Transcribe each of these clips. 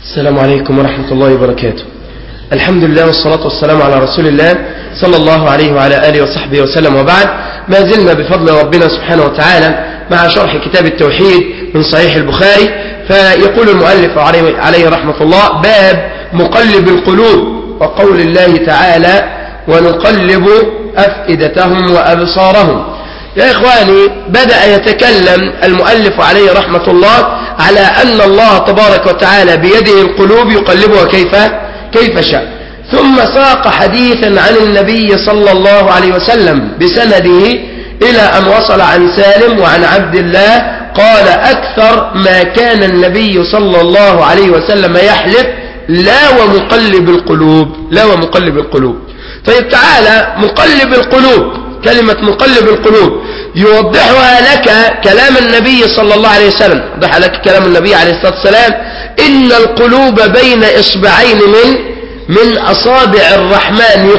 السلام عليكم ورحمة الله وبركاته. الحمد لله والصلاة والسلام على رسول الله صلى الله عليه وعلى آله وصحبه وسلم، وبعد. ما زلنا بفضل ربنا سبحانه وتعالى مع شرح كتاب التوحيد من صحيح البخاري. فيقول المؤلف عليه رحمة الله: باب مقلب القلوب، وقول الله تعالى: ونقلب أفئدتهم وأبصارهم. يا إخواني، بدأ يتكلم المؤلف عليه رحمة الله على أن الله تبارك وتعالى بيده القلوب يقلبها كيف شاء، ثم ساق حديثا عن النبي صلى الله عليه وسلم بسنده إلى أن وصل عن سالم وعن عبد الله قال: أكثر ما كان النبي صلى الله عليه وسلم يحلف: لا ومقلب القلوب. طيب تعالى، مقلب القلوب، كلمة مقلب القلوب يوضحها لك كلام النبي صلى الله عليه وسلم، يوضح لك كلام النبي عليه الصلاة والسلام: إن القلوب بين إصبعين من أصابع الرحمن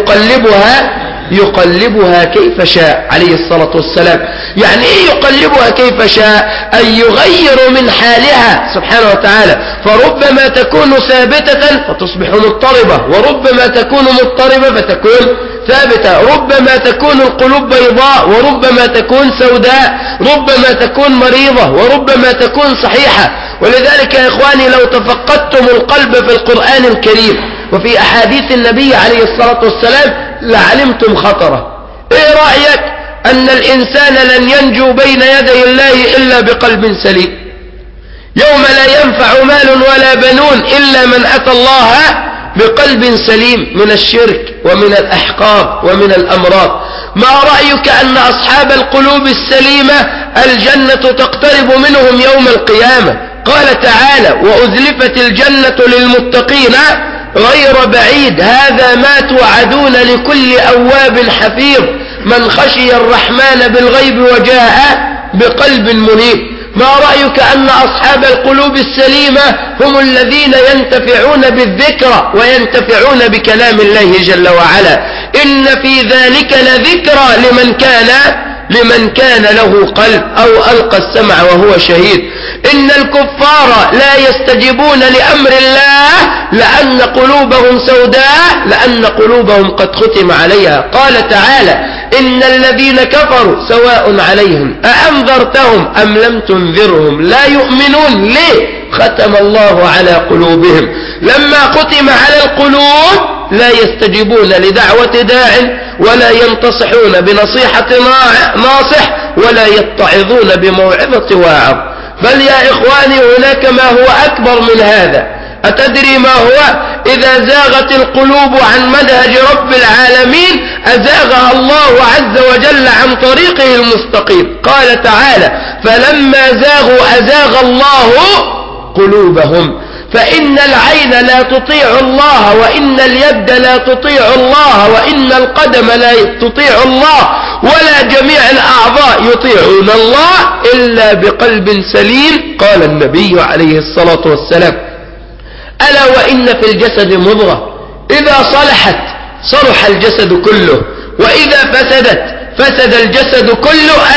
يقلبها كيف شاء عليه الصلاة والسلام. يعني إيه يقلبها كيف شاء؟ أن يغير من حالها سبحانه وتعالى، فربما تكون ثابتة فتصبح مضطربة، وربما تكون مضطربة فتكون ثابتة، ربما تكون القلوب بيضاء وربما تكون سوداء، ربما تكون مريضة وربما تكون صحيحة. ولذلك يا إخواني، لو تفقدتم القلب في القرآن الكريم وفي أحاديث النبي عليه الصلاة والسلام لعلمتم خطره. إيه رأيك أن الإنسان لن ينجو بين يدي الله إلا بقلب سليم؟ يوم لا ينفع مال ولا بنون إلا من أتى الله بقلب سليم من الشرك ومن الأحقاد ومن الأمراض. ما رأيك أن أصحاب القلوب السليمة الجنة تقترب منهم يوم القيامة؟ قال تعالى: وأزلفت الجنة للمتقين غير بعيد، هذا ما توعدون لكل أواب حفيظ، من خشي الرحمن بالغيب وجاء بقلب منيب. ما رأيك أن أصحاب القلوب السليمة هم الذين ينتفعون بالذكرى وينتفعون بكلام الله جل وعلا؟ إن في ذلك لذكرى لمن كان له قلب أو ألقى السمع وهو شهيد. إن الكفار لا يستجيبون لأمر الله لأن قلوبهم سوداء، لأن قلوبهم قد ختم عليها. قال تعالى: إن الذين كفروا سواء عليهم أأنذرتهم أم لم تنذرهم لا يؤمنون. ليه؟ ختم الله على قلوبهم. لما ختم على القلوب لا يستجيبون لدعوة داع، ولا ينتصحون بنصيحة ناصح، ولا يتعظون بموعظة واعظ. بل يا إخواني، هناك ما هو أكبر من هذا. أتدري ما هو؟ إذا زاغت القلوب عن منهج رب العالمين أزاغها الله عز وجل عن طريقه المستقيم. قال تعالى: فلما زاغوا أزاغ الله قلوبهم. فإن العين لا تطيع الله، وإن اليد لا تطيع الله، وإن القدم لا تطيع الله، ولا جميع الأعضاء يطيعون الله إلا بقلب سليم. قال النبي عليه الصلاة والسلام: ألا وإن في الجسد مضغة إذا صلحت صلح الجسد كله، وإذا فسدت فسد الجسد كله،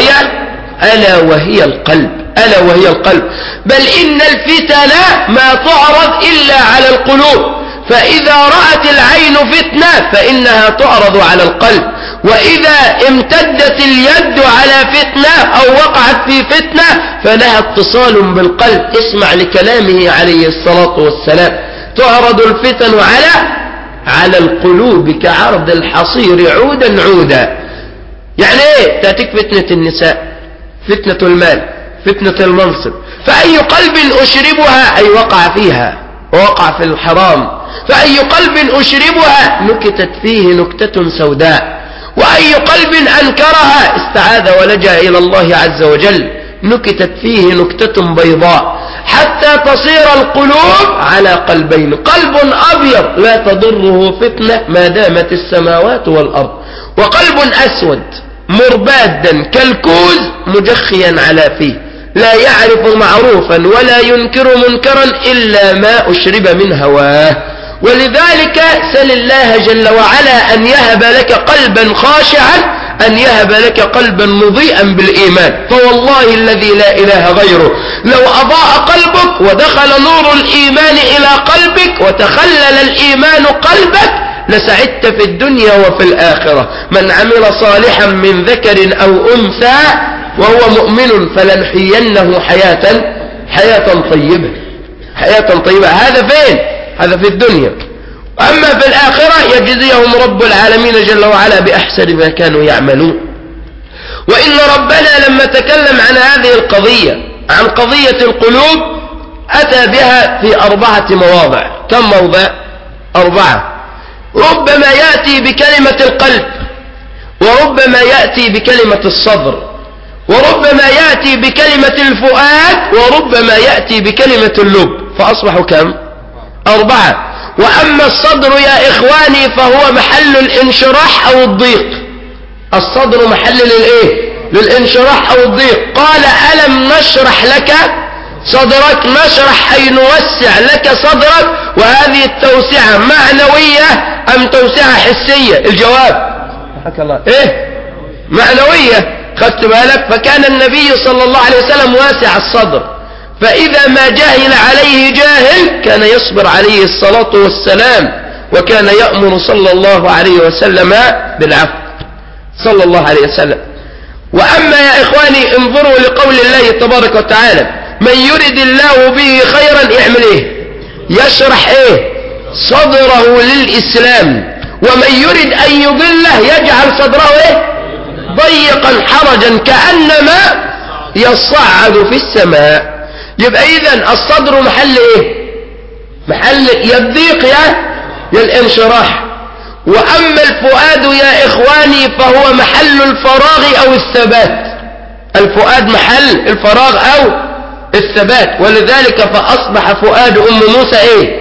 ألا وهي القلب. بل إن الفتن ما تعرض إلا على القلوب، فإذا رأت العين فتنة فإنها تعرض على القلب، وإذا امتدت اليد على فتنة أو وقعت في فتنة فلها اتصال بالقلب. اسمع لكلامه عليه الصلاة والسلام: تعرض الفتن على القلوب كعرض الحصير عودا. يعني ايه؟ تأتيك فتنة النساء، فتنة المال، فتنة المنصب، فأي قلب أشربها أي وقع فيها ووقع في الحرام، فأي قلب أشربها نكتت فيه نكتة سوداء، وأي قلب أنكرها استعاذ ولجأ إلى الله عز وجل نكتت فيه نكتة بيضاء، حتى تصير القلوب على قلبين: قلب أبيض لا تضره فتنة ما دامت السماوات والأرض، وقلب أسود مربادا كالكوز مجخيا على فيه، لا يعرف معروفا ولا ينكر منكرا إلا ما أشرب من هواه. ولذلك سل الله جل وعلا أن يهب لك قلبا خاشعا أن يهب لك قلبا مضيئا بالإيمان. فوالله الذي لا إله غيره لو أضاء قلبك ودخل نور الإيمان إلى قلبك وتخلل الإيمان قلبك لسعدت في الدنيا وفي الآخرة. من عمل صالحا من ذكر أو أنثى وهو مؤمن فلنحيينه حياة طيبة. هذا فين؟ هذا في الدنيا. أما في الآخرة يجزيهم رب العالمين جل وعلا بأحسن ما كانوا يعملون. وإن ربنا لما تكلم عن هذه القضية، عن قضية القلوب، أتى بها في 4 مواضع. كم موضع؟ 4. ربما يأتي بكلمة القلب، وربما يأتي بكلمة الصدر، وربما يأتي بكلمة الفؤاد، وربما يأتي بكلمة اللب. فأصبحوا كم؟ 4. وأما الصدر يا إخواني فهو محل الانشراح أو الضيق. الصدر محل للانشراح أو الضيق. قال ألم نشرح لك صدرك؟ نشرح أي نوسع لك صدرك. وهذه التوسعة معنوية أم توسعة حسية؟ الجواب حكى الله معنوية. خدت بالك؟ فكان النبي صلى الله عليه وسلم واسع الصدر، فإذا ما جاهل عليه جاهل كان يصبر عليه الصلاة والسلام، وكان يأمر صلى الله عليه وسلم بالعفو صلى الله عليه وسلم. وأما يا إخواني انظروا لقول الله تبارك وتعالى: من يرد الله به خيرا يعمل يشرح صدره للإسلام، ومن يرد أن يضله يجعل صدره ضيقا حرجا كأنما يصعد في السماء. يبقى إذن الصدر محل محل الضيق يا الانشراح. وأما الفؤاد يا إخواني فهو محل الفراغ أو الثبات. الفؤاد محل الفراغ أو الثبات. ولذلك فأصبح فؤاد أم موسى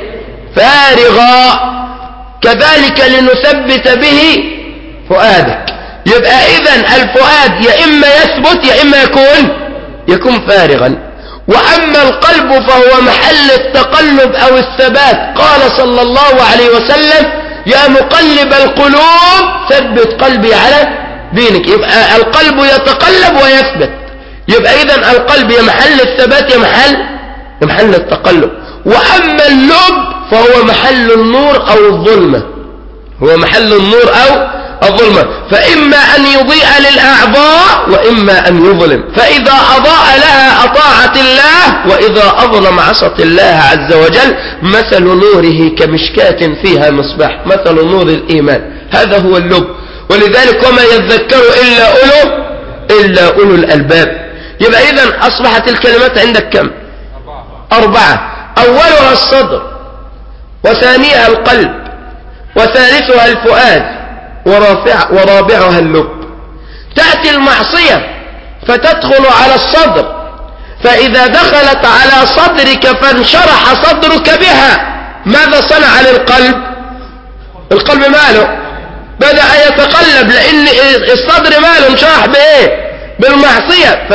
فارغا، كذلك لنثبت به فؤادك. يبقى إذن الفؤاد يا إما يثبت يا إما يكون فارغا. وأما القلب فهو محل التقلب أو الثبات. قال صلى الله عليه وسلم: يا مقلب القلوب ثبت قلبي على دينك. يبقى القلب يتقلب ويثبت. يبقى إذن القلب يا محل الثبات يا محل التقلب. وأما اللب فهو محل النور أو الظلمة. هو محل النور أو الظلمة. فإما أن يضيء للأعضاء وإما أن يظلم. فإذا أضاء لها أطاعت الله، وإذا أظلم عصت الله عز وجل. مثل نوره كمشكاة فيها مصباح، مثل نور الإيمان. هذا هو اللب. ولذلك وما يذكر إلا أولو الألباب. يبقى إذن أصبحت الكلمات عندك كم؟ 4. أولها الصدر، وثانيها القلب، وثالثها الفؤاد، ورابعها اللب. تأتي المعصية فتدخل على الصدر، فإذا دخلت على صدرك فانشرح صدرك بها، ماذا صنع للقلب؟ القلب ماله؟ بدأ يتقلب، لأن الصدر ماله انشرح بالمعصية،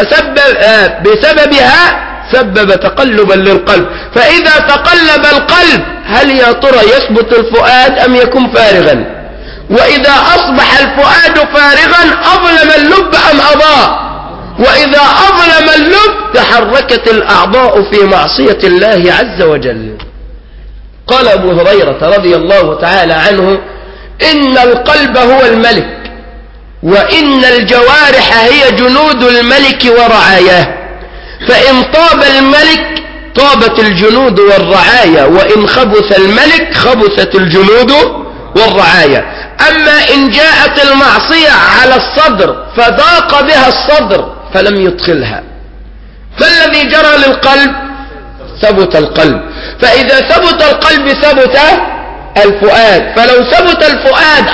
بسببها سبب تقلبا للقلب. فإذا تقلب القلب هل يا ترى يثبت الفؤاد أم يكون فارغا؟ وإذا أصبح الفؤاد فارغا أظلم اللب أم أضاء؟ وإذا أظلم اللب تحركت الأعضاء في معصية الله عز وجل. قال أبو هريرة رضي الله تعالى عنه: إن القلب هو الملك، وإن الجوارح هي جنود الملك ورعاياه، فإن طاب الملك طابت الجنود والرعايا، وإن خبث الملك خبثت الجنود والرعايا. أما إن جاءت المعصية على الصدر فضاق بها الصدر فلم يدخلها، فالذي جرى للقلب ثبت القلب. فإذا ثبت القلب ثبت الفؤاد، فلو ثبت الفؤاد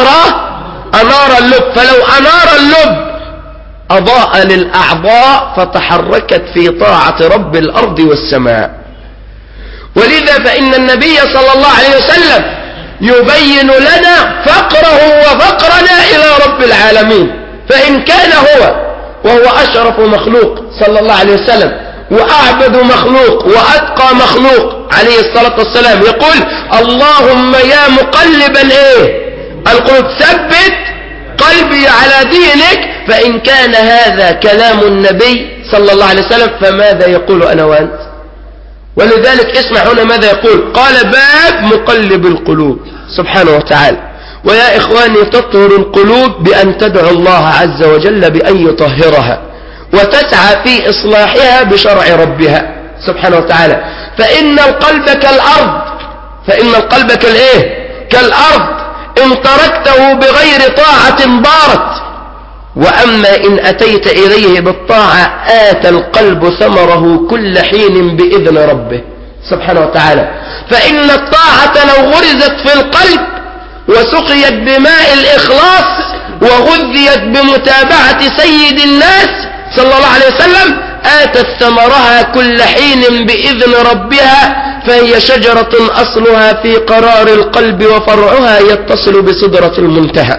أنار اللب، فلو أنار اللب أضاء للأعضاء فتحركت في طاعة رب الأرض والسماء. ولذا فإن النبي صلى الله عليه وسلم يبين لنا فقره وفقرنا إلى رب العالمين. فإن كان هو وهو أشرف مخلوق صلى الله عليه وسلم، وأعبد مخلوق وأتقى مخلوق عليه الصلاة والسلام، يقول: اللهم يا مقلبا القلوب ثبت قلبي على دينك، فإن كان هذا كلام النبي صلى الله عليه وسلم فماذا يقول أنا وأنت؟ ولذلك اسمع هنا ماذا يقول. قال باب مقلب القلوب سبحانه وتعالى. ويا إخواني تطهر القلوب بأن تدعو الله عز وجل بأن يطهرها، وتسعى في إصلاحها بشرع ربها سبحانه وتعالى. فإن القلب كالأرض، فإن القلب كالإيه؟ كالأرض، إن تركته بغير طاعة بارت، وأما إن أتيت إليه بالطاعة آتى القلب ثمره كل حين بإذن ربه سبحانه وتعالى. فإن الطاعة لو غرزت في القلب وسقيت بماء الإخلاص وغذيت بمتابعة سيد الناس صلى الله عليه وسلم آتت ثمرها كل حين بإذن ربها، فهي شجرة أصلها في قرار القلب وفرعها يتصل بصدرة المنتهى.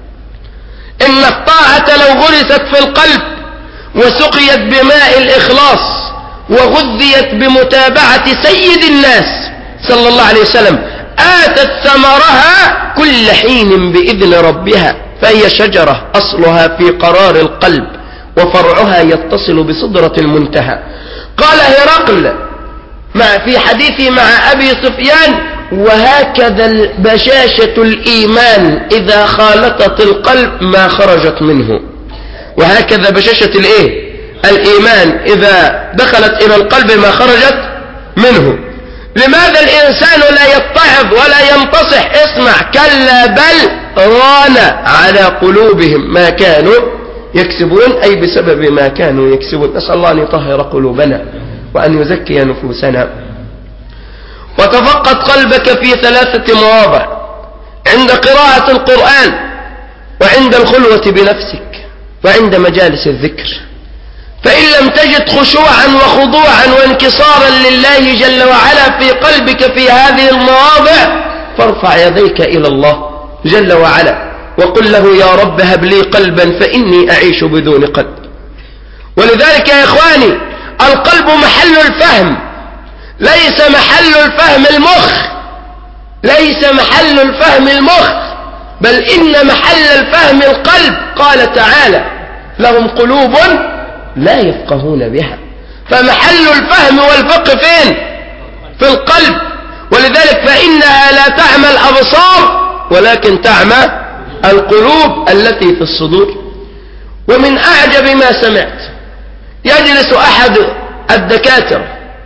إن الطاعة لو غرست في القلب وسقيت بماء الإخلاص وغذيت بمتابعة سيد الناس صلى الله عليه وسلم آتت ثمرها كل حين بإذن ربها، فهي شجرة أصلها في قرار القلب وفرعها يتصل بصدرة المنتهى. قال هرقل في حديثه مع أبي سفيان: وهكذا بشاشة الإيمان إذا خالطت القلب ما خرجت منه. وهكذا بشاشة الإيمان إذا دخلت إلى القلب ما خرجت منه. لماذا الإنسان لا يتعظ ولا ينتصح؟ اسمع: كلا بل ران على قلوبهم ما كانوا يكسبون، أي بسبب ما كانوا يكسبون. نسأل الله أن يطهر قلوبنا وأن يزكي نفوسنا. وتفقد قلبك في 3 مواضع: عند قراءة القرآن، وعند الخلوة بنفسك، وعند مجالس الذكر. فإن لم تجد خشوعا وخضوعا وانكسارا لله جل وعلا في قلبك في هذه المواضع، فارفع يديك إلى الله جل وعلا وقل له: يا رب هب لي قلبا فإني أعيش بدون قلب. ولذلك يا إخواني القلب محل الفهم، ليس محل الفهم المخ، ليس محل الفهم المخ، بل إن محل الفهم القلب. قال تعالى: لهم قلوب لا يفقهون بها. فمحل الفهم والفقه فين؟ في القلب. ولذلك فإنها لا تعمى الأبصار ولكن تعمى القلوب التي في الصدور. ومن أعجب ما سمعت، يجلس أحد الدكاترة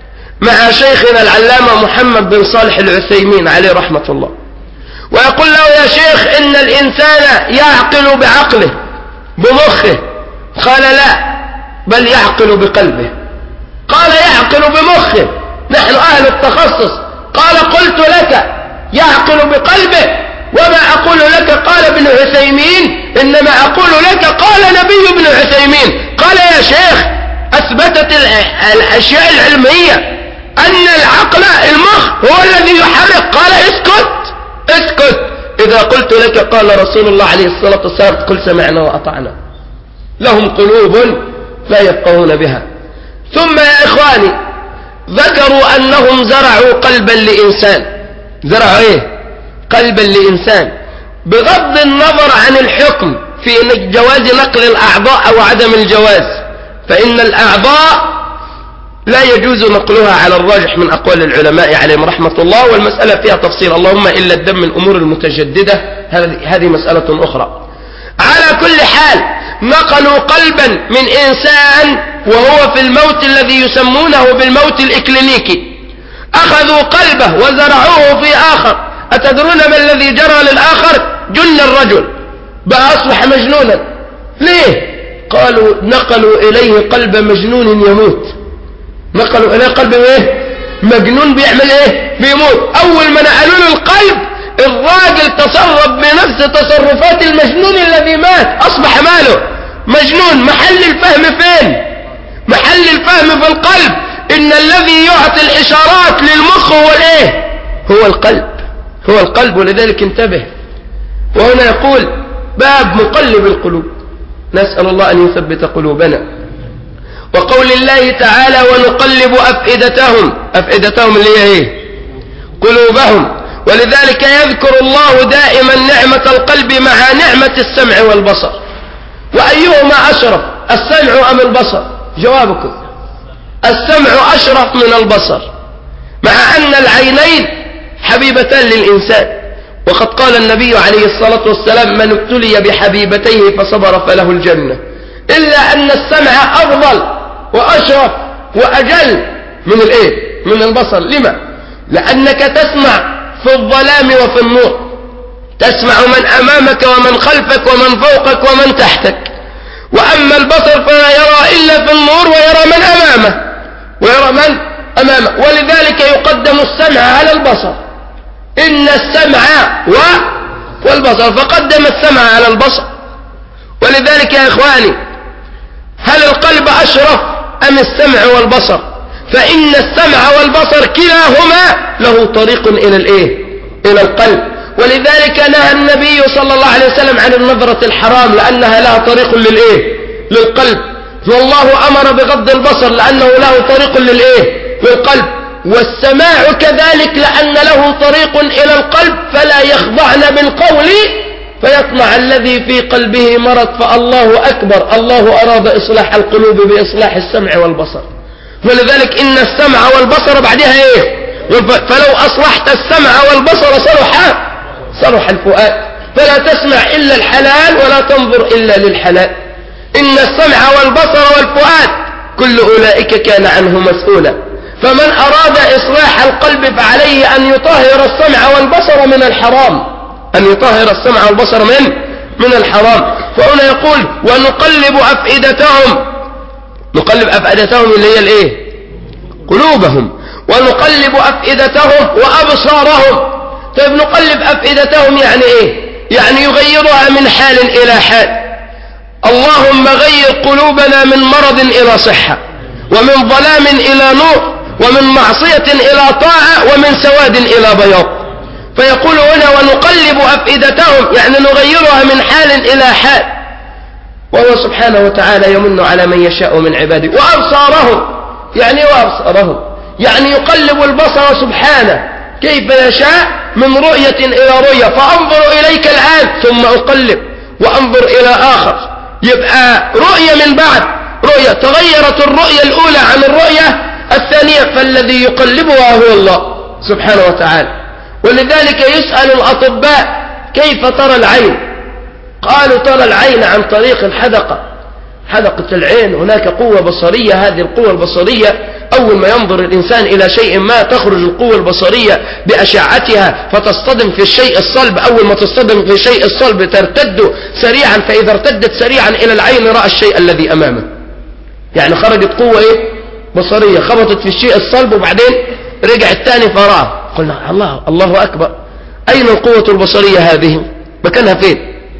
مع شيخنا العلامة محمد بن صالح العثيمين عليه رحمة الله، ويقول له: يا شيخ إن الإنسان يعقل بعقله بمخه. قال: لا، بل يعقل بقلبه. قال: يعقل بمخه، نحن أهل التخصص. قال: قلت لك يعقل بقلبه، وما أقول لك قال ابن عثيمين، إنما أقول لك قال نبي ابن عثيمين. قال: يا شيخ أثبتت الأشياء العلمية أن العقل المخ هو الذي يحرك. قال: اسكت اسكت، إذا قلت لك قال رسول الله عليه الصلاة والسلام قل سمعنا وأطعنا. لهم قلوب لا يفقهون بها. ثم يا إخواني ذكروا أنهم زرعوا قلبا لإنسان. زرعوا إيه؟ قلبا لإنسان، بغض النظر عن الحكم في جواز نقل الأعضاء أو عدم الجواز، فإن الأعضاء لا يجوز نقلها على الراجح من أقوال العلماء عليهم رحمة الله، والمسألة فيها تفصيل، اللهم إلا الدم من أمور المتجددة، هذه مسألة أخرى. على كل حال نقلوا قلبا من إنسان وهو في الموت الذي يسمونه بالموت الإكلينيكي، أخذوا قلبه وزرعوه في آخر. أتدرون ما الذي جرى للآخر؟ جن الرجل، بقى أصبح مجنونا. ليه؟ قالوا نقلوا إليه قلب مجنون يموت. نقلوا إليه قلب إيه؟ مجنون بيعمل إيه؟ بيموت. أول ما نقلوا له القلب الراجل تصرف بنفس تصرفات المجنون الذي مات، أصبح ماله مجنون. محل الفهم فين؟ محل الفهم في القلب. إن الذي يعطي الإشارات للمخ هو الإيه؟ هو القلب، هو القلب. ولذلك انتبه. وهنا يقول باب مقلب القلوب، نسأل الله أن يثبت قلوبنا. وقول الله تعالى ونقلب أفئدتهم، أفئدتهم اللي هي إيه؟ قلوبهم، ولذلك يذكر الله دائما نعمة القلب مع نعمة السمع والبصر. وأيهما أشرف، السمع أم البصر؟ جوابكم. السمع أشرف من البصر، مع أن العينين حبيبتان للإنسان، وقد قال النبي عليه الصلاة والسلام: من ابتلي بحبيبتيه فصبر فله الجنة. إلا أن السمع أفضل وأشرف وأجل من من البصر. لما؟ لأنك تسمع في الظلام وفي النور، تسمع من أمامك ومن خلفك ومن فوقك ومن تحتك. وأما البصر فلا يرى إلا في النور، ويرى من أمامه ولذلك يقدم السمع على البصر. إن السمع والبصر، فقدم السمع على البصر. ولذلك يا إخواني، هل القلب أشرف أم السمع والبصر؟ فإن السمع والبصر كلاهما له طريق إلى القلب. ولذلك نهى النبي صلى الله عليه وسلم عن النظرة الحرام، لأنها لها طريق للقلب. والله أمر بغض البصر لأنه له طريق للقلب. والسماع كذلك لأن له طريق إلى القلب، فلا يخضعن بالقول فيطمع الذي في قلبه مرض. فالله أكبر، الله أراد إصلاح القلوب بإصلاح السمع والبصر. ولذلك إن السمع والبصر بعدها فلو أصلحت السمع والبصر صلح الفؤاد. فلا تسمع إلا الحلال ولا تنظر إلا للحلال. إن السمع والبصر والفؤاد كل أولئك كان عنه مسؤولا. فمن أراد إصلاح القلب فعليه أن يطهر السمع والبصر من الحرام، أن يطهر السمع والبصر من الحرام. فهنا يقول: ونقلب أفئدتهم. نقلب أفئدتهم اللي هي قلوبهم. ونقلب أفئدتهم وأبصارهم. طيب نقلب أفئدتهم يعني يعني يغيرها من حال إلى حال. اللهم غير قلوبنا من مرض إلى صحة، ومن ظلام إلى نور، ومن معصية إلى طاعة، ومن سواد إلى بياض. فيقول هنا: ونقلب أفئدتهم، يعني نغيرها من حال إلى حال. وهو سبحانه وتعالى يمن على من يشاء من عباده. وأبصارهم، يعني يعني يقلب البصر سبحانه كيف يشاء من رؤية إلى رؤية. فأنظر إليك الآن ثم أقلب وأنظر إلى آخر، يبقى رؤية من بعد رؤية. تغيرت الرؤية الأولى عن الرؤية الثانية، فالذي يقلبها هو الله سبحانه وتعالى. ولذلك يسأل الأطباء: كيف ترى العين؟ قالوا: ترى العين عن طريق الحدقة، حدقة العين. هناك قوة بصرية، هذه القوة البصرية أول ما ينظر الإنسان إلى شيء ما تخرج القوة البصرية بأشعتها فتصطدم في الشيء الصلب. أول ما تصطدم في الشيء الصلب ترتد سريعا، فإذا ارتدت سريعا إلى العين رأى الشيء الذي أمامه. يعني خرجت قوة بصرية، خبطت في الشيء الصلب وبعدين رجع الثاني فراه. قلنا: الله أكبر. أين القوة البصرية هذه؟ مكانها فين؟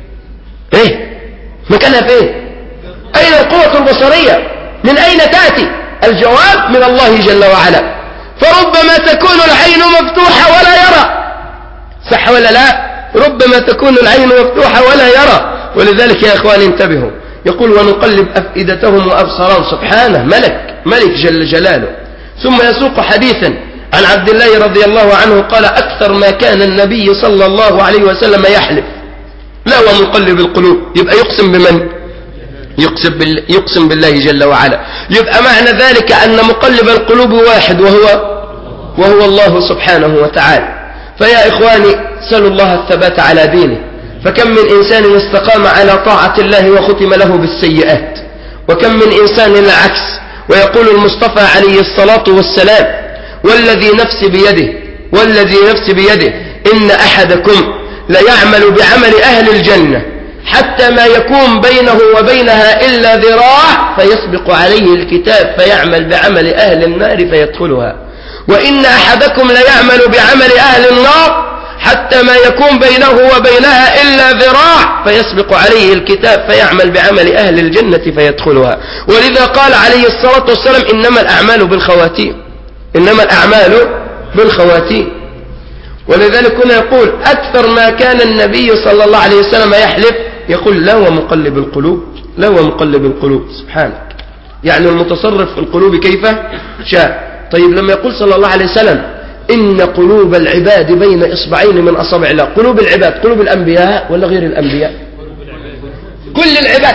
مكانها فين؟ أين القوة البصرية؟ من أين تأتي؟ الجواب من الله جل وعلا. فربما تكون العين مفتوحة ولا يرى، صح ولا لا؟ ربما تكون العين مفتوحة ولا يرى. ولذلك يا إخواني انتبهوا، يقول: ونقلب أفئدتهم وأبصارهم. سبحانه ملك جل جلاله. ثم يسوق حديثا عن عبد الله رضي الله عنه قال: أكثر ما كان النبي صلى الله عليه وسلم يحلف لا ومقلب القلوب. يبقى يقسم بمن؟ يقسم بالله جل وعلا. يبقى معنى ذلك أن مقلب القلوب واحد وهو الله سبحانه وتعالى. فيا إخواني، سلوا الله الثبات على دينه. فكم من إنسان استقام على طاعة الله وختم له بالسيئات، وكم من إنسان العكس. ويقول المصطفى عليه الصلاة والسلام: والذي نفسي بيده إن أحدكم ليعمل بعمل أهل الجنة حتى ما يكون بينه وبينها إلا ذراع فيسبق عليه الكتاب فيعمل بعمل أهل النار فيدخلها، وإن أحدكم ليعمل بعمل أهل النار حتى ما يكون بينه وبينها إلا ذراع فيسبق عليه الكتاب فيعمل بعمل أهل الجنة فيدخلها. ولذا قال عليه الصلاة والسلام: إنما الأعمال بالخواتيم. ولذلك هنا يقول: أكثر ما كان النبي صلى الله عليه وسلم يحلف، يقول: لا ومقلب القلوب سبحانك، يعني المتصرف في القلوب كيف شاء. طيب لما يقول صلى الله عليه وسلم: إن قلوب العباد بين إصبعين من أصابع الله. قلوب العباد قلوب الأنبياء ولا غير الأنبياء؟ كل العباد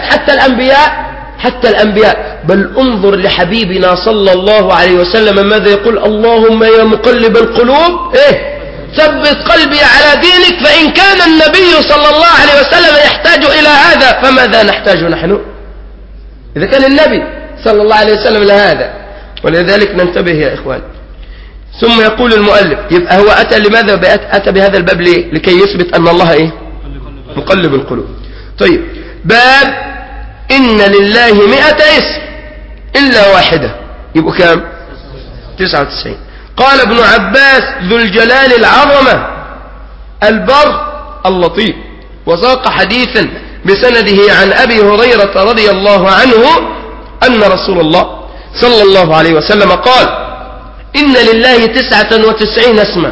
حتى الأنبياء. بل انظر لحبيبنا صلى الله عليه وسلم ماذا يقول: اللهم يا مقلب القلوب ثبت قلبي على دينك. فإن كان النبي صلى الله عليه وسلم يحتاج إلى هذا فماذا نحتاج نحن إذا كان النبي صلى الله عليه وسلم لهذا؟ ولذلك ننتبه يا إخوان. ثم يقول المؤلف، يبقى هو أتى لماذا أتى بهذا الباب ليه؟ لكي يثبت أن الله مقلب القلوب. طيب، باب إن لله 100 اسم إلا واحدة، يبقوا كام؟ 99. قال ابن عباس: ذو الجلال العظمة البر اللطيف. وساق حديثا بسنده عن أبي هريرة رضي الله عنه أن رسول الله صلى الله عليه وسلم قال: إن لله 99 اسما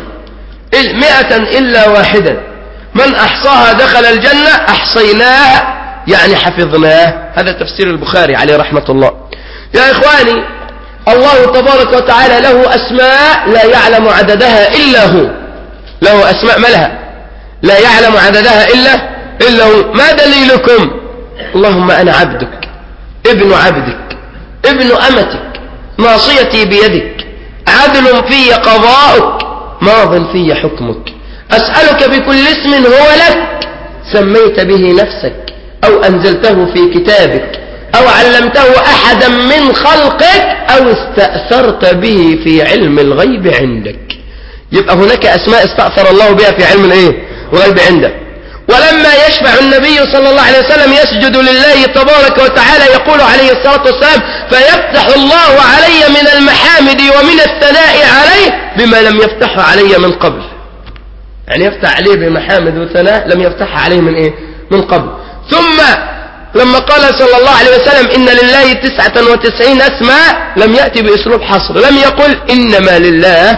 100 إلا واحدا، من أحصاها دخل الجنة. أحصيناها يعني حفظناه. هذا تفسير البخاري عليه رحمة الله. يا إخواني، الله تبارك وتعالى له أسماء لا يعلم عددها إلا هو. له أسماء ملها لا يعلم عددها إلا هو. ما دليلكم؟ اللهم أنا عبدك ابن عبدك ابن أمتك، ناصيتي بيدك، عدل في قضاؤك، ماض في حكمك، أسألك بكل اسم هو لك سميت به نفسك أو أنزلته في كتابك أو علمته أحدا من خلقك أو استأثرت به في علم الغيب عندك. يبقى هناك أسماء استأثر الله بها في علم الغيب عنده. ولما يشفع النبي صلى الله عليه وسلم يسجد لله تبارك وتعالى يقول عليه الصلاة والسلام: فيفتح الله علي من المحامد ومن الثناء عليه بما لم يفتحه علي من قبل. يعني يفتح عليه بمحامد وثناء لم يفتحها عليه من قبل. ثم لما قال صلى الله عليه وسلم: إن لله 99 اسما، لم يأتي بأسلوب حصر، لم يقل إنما لله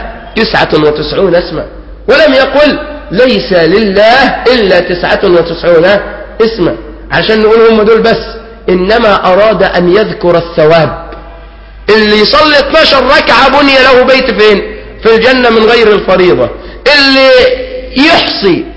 99 اسما، ولم يقل ليس لله إلا 99 اسما عشان نقول هم دول بس. إنما أراد أن يذكر الثواب. اللي يصلي 12 ركعة بني له بيت فين؟ في الجنة من غير الفريضة. اللي يحصي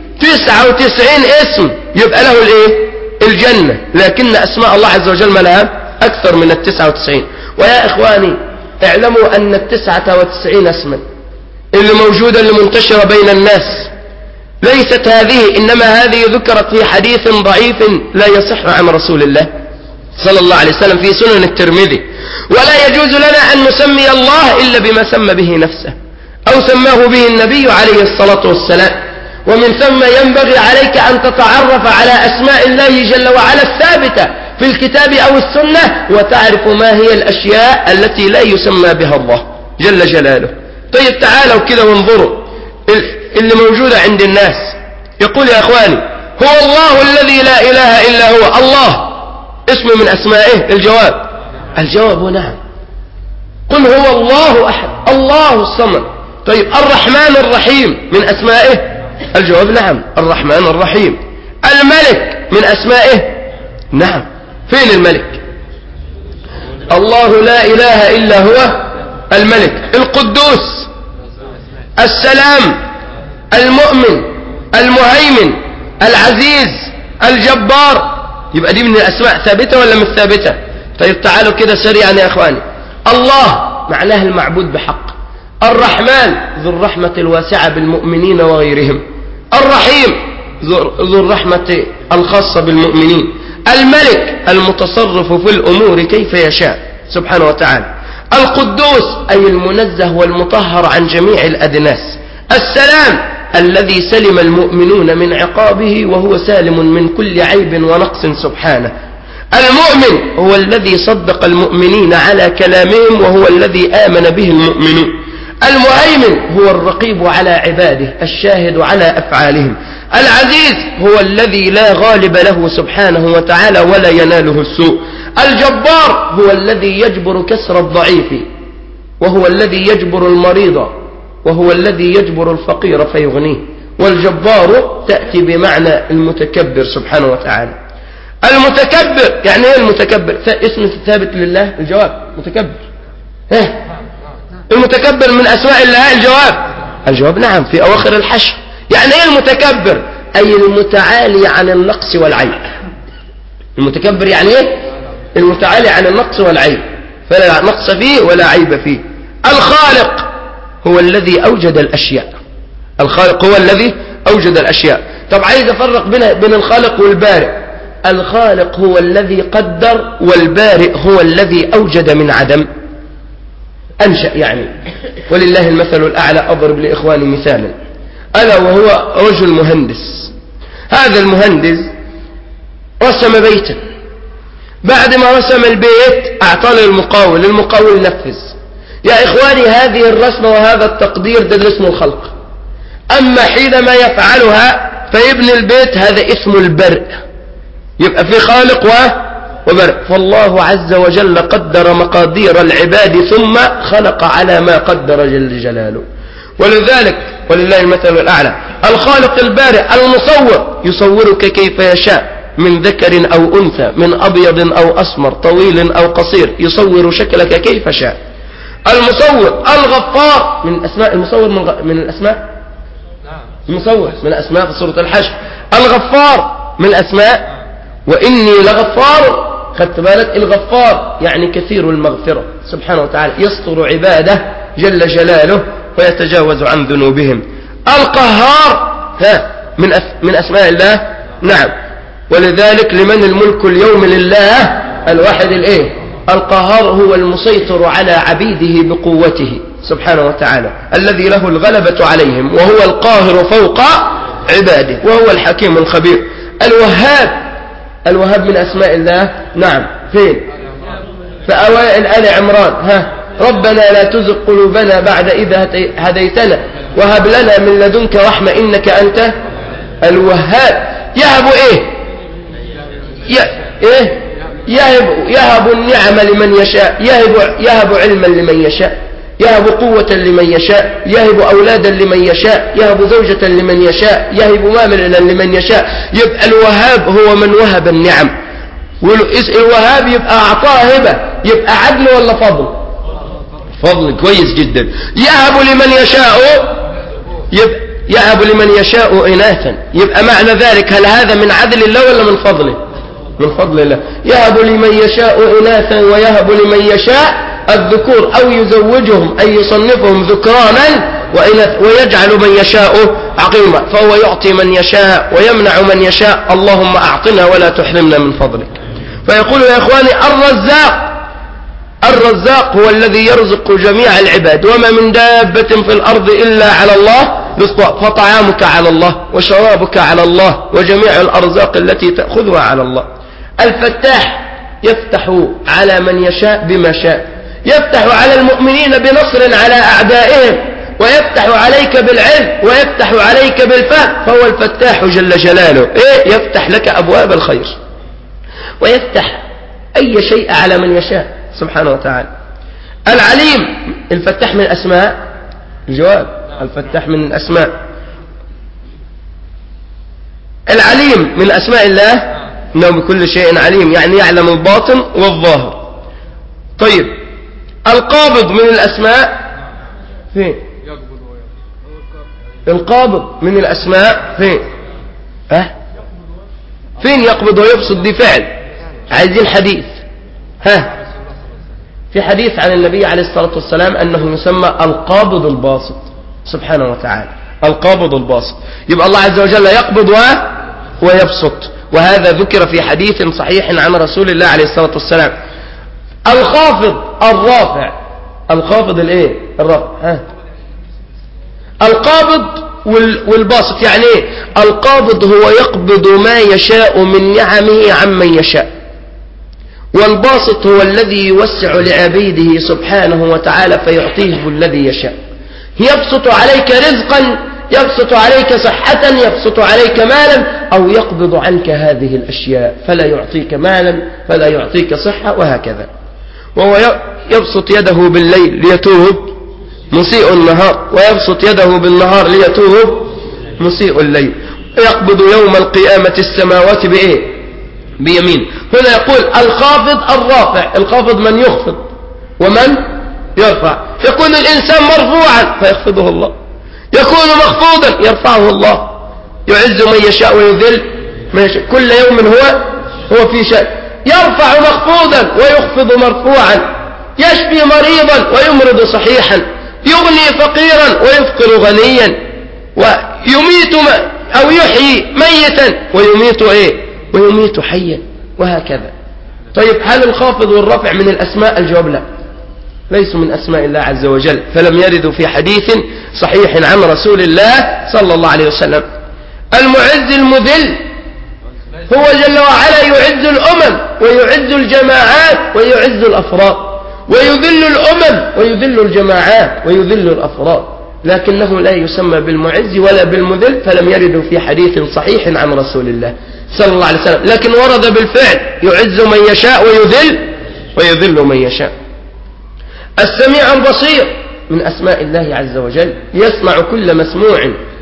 99 اسم يبقى له الجنة. لكن أسماء الله عز وجل ما لها أكثر من 99. ويا إخواني، اعلموا أن 99 اسما اللي موجودة اللي منتشرة بين الناس ليست هذه، إنما هذه ذكرت في حديث ضعيف لا يصح عن رسول الله صلى الله عليه وسلم في سنن الترمذي. ولا يجوز لنا أن نسمي الله إلا بما سمى به نفسه أو سماه به النبي عليه الصلاة والسلام. ومن ثم ينبغي عليك أن تتعرف على أسماء الله جل وعلا الثابتة في الكتاب أو السنة، وتعرف ما هي الأشياء التي لا يسمى بها الله جل جلاله. طيب، تعالوا كده وانظروا اللي موجودة عند الناس. يقول يا أخواني: هو الله الذي لا إله إلا هو. الله اسم من أسمائه. الجواب نعم. قل هو الله أحد الله الصمد. طيب، الرحمن الرحيم من أسمائه. الجواب نعم، الرحمن الرحيم. الملك من أسمائه. نعم. فين الملك؟ الله لا إله إلا هو الملك. القدوس، السلام، المؤمن، المهيمن، العزيز، الجبار. يبقى دي من الأسماء ثابتة ولا مش ثابتة؟ طيب، تعالوا كده سريعا يا أخواني. الله معناه المعبود بحق. الرحمن ذو الرحمة الواسعة بالمؤمنين وغيرهم. الرحيم ذو الرحمة الخاصة بالمؤمنين. الملك المتصرف في الأمور كيف يشاء سبحانه وتعالى. القدوس أي المنزه والمطهر عن جميع الأدناس. السلام الذي سلم المؤمنون من عقابه وهو سالم من كل عيب ونقص سبحانه. المؤمن هو الذي صدق المؤمنين على كلامهم وهو الذي آمن به المؤمنون. المهيمن هو الرقيب على عباده الشاهد على أفعالهم. العزيز هو الذي لا غالب له سبحانه وتعالى ولا يناله السوء. الجبار هو الذي يجبر كسر الضعيف وهو الذي يجبر المريض وهو الذي يجبر الفقير فيغنيه. والجبار تأتي بمعنى المتكبر سبحانه وتعالى. المتكبر يعني ايه المتكبر؟ اسم ثابت لله. الجواب متكبر. المتكبر من أسماء الله. الجواب الجواب نعم في أواخر الحشر. يعني ايه المتكبر؟ أي المتعالي عن النقص والعيب. المتكبر يعني ايه؟ المتعالي عن النقص والعيب، فلا نقص فيه ولا عيب فيه. الخالق هو الذي أوجد الأشياء. الخالق هو الذي أوجد الأشياء. طب عايز أفرق بين الخالق والبارئ. الخالق هو الذي قدر، والبارئ هو الذي أوجد من عدم، أنشأ يعني. ولله المثل الأعلى. أضرب لإخواني مثالا، ألا وهو رجل مهندس. هذا المهندس رسم بيتا، بعد ما رسم البيت أعطاه المقاول نفذ. يا إخواني هذه الرسمة وهذا التقدير ده اسمه الخلق. أما حينما يفعلها فيبني البيت هذا اسم البرء. يبقى في خالق وبرء. فالله عز وجل قدر مقادير العباد ثم خلق على ما قدر جل جلاله. ولذلك ولله المثل الأعلى. الخالق البارئ المصور يصورك كيف يشاء، من ذكر أو أنثى، من أبيض أو أسمر، طويل أو قصير، يصور شكلك كيف شاء. المصور الغفار من أسماء المصور، من الأسماء المصور من أسماء في سورة الحشر. الغفار من الأسماء، وإني لغفار. خدت بالك؟ الغفار يعني كثير المغفرة سبحانه وتعالى، يستر عباده جل جلاله ويتجاوز عن ذنوبهم. القهار من أسماء الله. نعم. ولذلك لمن الملك اليوم لله الواحد القهار هو المسيطر على عبيده بقوته سبحانه وتعالى، الذي له الغلبة عليهم، وهو القاهر فوق عباده، وهو الحكيم الخبير. الوهاب من أسماء الله. نعم. فين؟ في أوائل آل عمران. ربنا لا تزغ قلوبنا بعد إذا هديتنا وهب لنا من لدنك رحمة إنك أنت الوهاب. يهب يهب النعم لمن يشاء، يهب علما لمن يشاء، يهب قوة لمن يشاء، يهب أولادا لمن يشاء، يهب زوجة لمن يشاء، يهب مالا لمن يشاء. يبقى الوهاب هو من وهب النعم. والوهاب يبقى أعطاه هبة، يبقى عدل ولا فضل؟ فضل. كويس جدا. يهب لمن يشاء، يهب لمن يشاء إناثا. يبقى معنى ذلك هل هذا من عدل الله ولا من فضله؟ من فضل الله. يهب لمن يشاء إناثا ويهب لمن يشاء الذكور، أو يزوجهم أي يصنفهم ذكرانا وإناث، ويجعل من يشاء عقيما. فهو يعطي من يشاء ويمنع من يشاء. اللهم أعطنا ولا تحرمنا من فضلك. فيقول يا إخواني الرزاق هو الذي يرزق جميع العباد. وما من دابة في الأرض إلا على الله رزقها، فطعامك على الله وشرابك على الله وجميع الأرزاق التي تأخذها على الله. الفتاح يفتح على من يشاء بما شاء، يفتح على المؤمنين بنصر على أعدائهم، ويفتح عليك بالعلم، ويفتح عليك بالفهم. فهو الفتاح جل جلاله. يفتح لك أبواب الخير، ويفتح أي شيء على من يشاء سبحانه وتعالى. العليم الفتاح من الأسماء. الجواب الفتاح من الأسماء. العليم من أسماء الله، إنه بكل شيء عليم، يعني يعلم الباطن والظاهر. طيب القابض من الأسماء. فين القابض من الأسماء؟ فين يقبض ويبسط؟ دي فعل. عايزين حديث. في حديث عن النبي عليه الصلاة والسلام أنه يسمى القابض الباسط سبحانه وتعالى. القابض الباسط. يبقى الله عز وجل يقبض ويبسط، وهذا ذكر في حديث صحيح عن رسول الله عليه الصلاة والسلام. الخافض الرافع. الخافض الرافع. القابض والباسط يعني القابض هو يقبض ما يشاء من نعمه عمن يشاء، والباسط هو الذي يوسع لعبيده سبحانه وتعالى فيعطيه الذي يشاء. يبسط عليك رزقا، يبسط عليك صحة، يبسط عليك مالا، أو يقبض عنك هذه الأشياء فلا يعطيك مالا فلا يعطيك صحة، وهكذا. وهو يبسط يده بالليل ليتوب مسيء النهار، ويبسط يده بالنهار ليتوب مسيء الليل. يقبض يوم القيامة السماوات بيمين. هنا يقول الخافض الرافع. الخافض من يخفض ومن يرفع. يكون الإنسان مرفوعا فيخفضه الله، يكون مخفوضا يرفعه الله، يعز من يشاء ويذل من يشاء، كل يوم هو في شيء، يرفع مخفوضا ويخفض مرفوعا، يشفي مريضا ويمرض صحيحا، يغني فقيرا ويفقر غنيا، ويميت أو يحيي ميتا ويميت حيا، وهكذا. طيب هل الخافض والرفع من الأسماء؟ الجواب لا، ليسوا من أسماء الله عز وجل، فلم يردوا في حديث صحيح عن رسول الله صلى الله عليه وسلم. المعز المذل هو جل وعلا يعز الأمم ويعز الجماعات ويعز الأفراد، ويذل الأمم ويذل الجماعات ويذل الأفراد، لكنه لا يسمى بالمعز ولا بالمذل، فلم يرد في حديث صحيح عن رسول الله صلى الله عليه وسلم، لكن ورد بالفعل يعز من يشاء ويذل من يشاء. السميع البصير من أسماء الله عز وجل، يسمع كل مسموع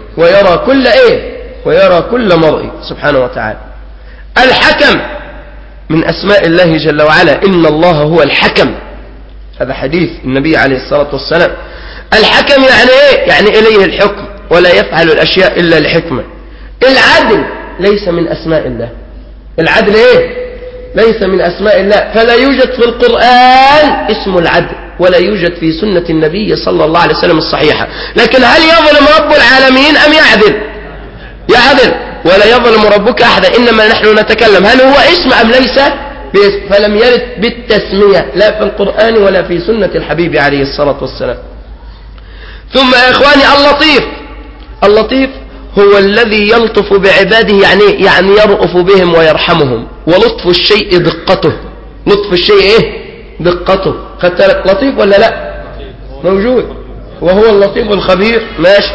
ويرى كل مرء سبحانه وتعالى. الحكم من أسماء الله جل وعلا، إن الله هو الحكم، هذا حديث النبي عليه الصلاة والسلام. الحكم يعني إيه؟ يعني إليه الحكم ولا يفعل الأشياء إلا لحكمة. العدل ليس من أسماء الله، العدل ليس من أسماء الله، فلا يوجد في القرآن اسم العدل، ولا يوجد في سنة النبي صلى الله عليه وسلم الصحيحة. لكن هل يظلم رب العالمين أم يعدل؟ ولا يظلم ربك أحدا، إنما نحن نتكلم هل هو اسم أم ليس باسم، فلم يرد بالتسمية لا في القرآن ولا في سنة الحبيب عليه الصلاة والسلام. ثم يا إخواني اللطيف هو الذي يلطف بعباده، يعني يرأف بهم ويرحمهم، ولطف الشيء دقته، لطف الشيء دقته. خدت لطيف ولا لا؟ موجود، وهو اللطيف الخبير، ماشي.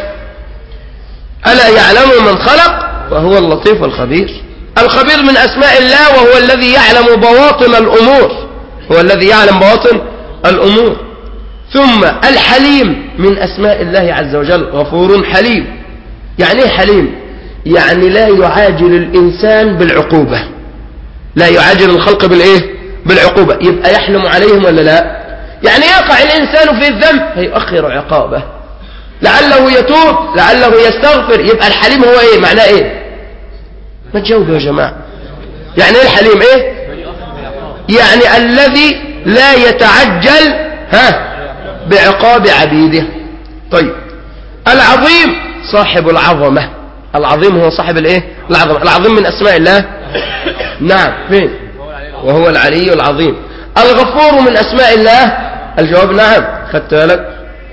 ألا يعلم من خلق وهو اللطيف الخبير. الخبير من أسماء الله، وهو الذي يعلم بواطن الأمور، هو الذي يعلم بواطن الأمور. ثم الحليم من أسماء الله عز وجل، غفور حليم. يعني ايه حليم؟ يعني لا يعاجل الإنسان بالعقوبة، لا يعاجل الخلق بالعقوبة، يبقى يحلم عليهم ولا لا؟ يعني يقع الإنسان في الذنب فيؤخر عقابه، لعله يتوب، لعله يستغفر، يبقى الحليم هو معناه ما تجاوبوا يا جماعة. يعني ايه الحليم؟ يعني الذي لا يتعجل بعقاب عبيده. طيب العظيم صاحب العظمة، العظيم هو صاحب العظمة. العظيم من أسماء الله، نعم، فين؟ وهو العلي العظيم. الغفور من أسماء الله، الجواب نعم، خدت بالك.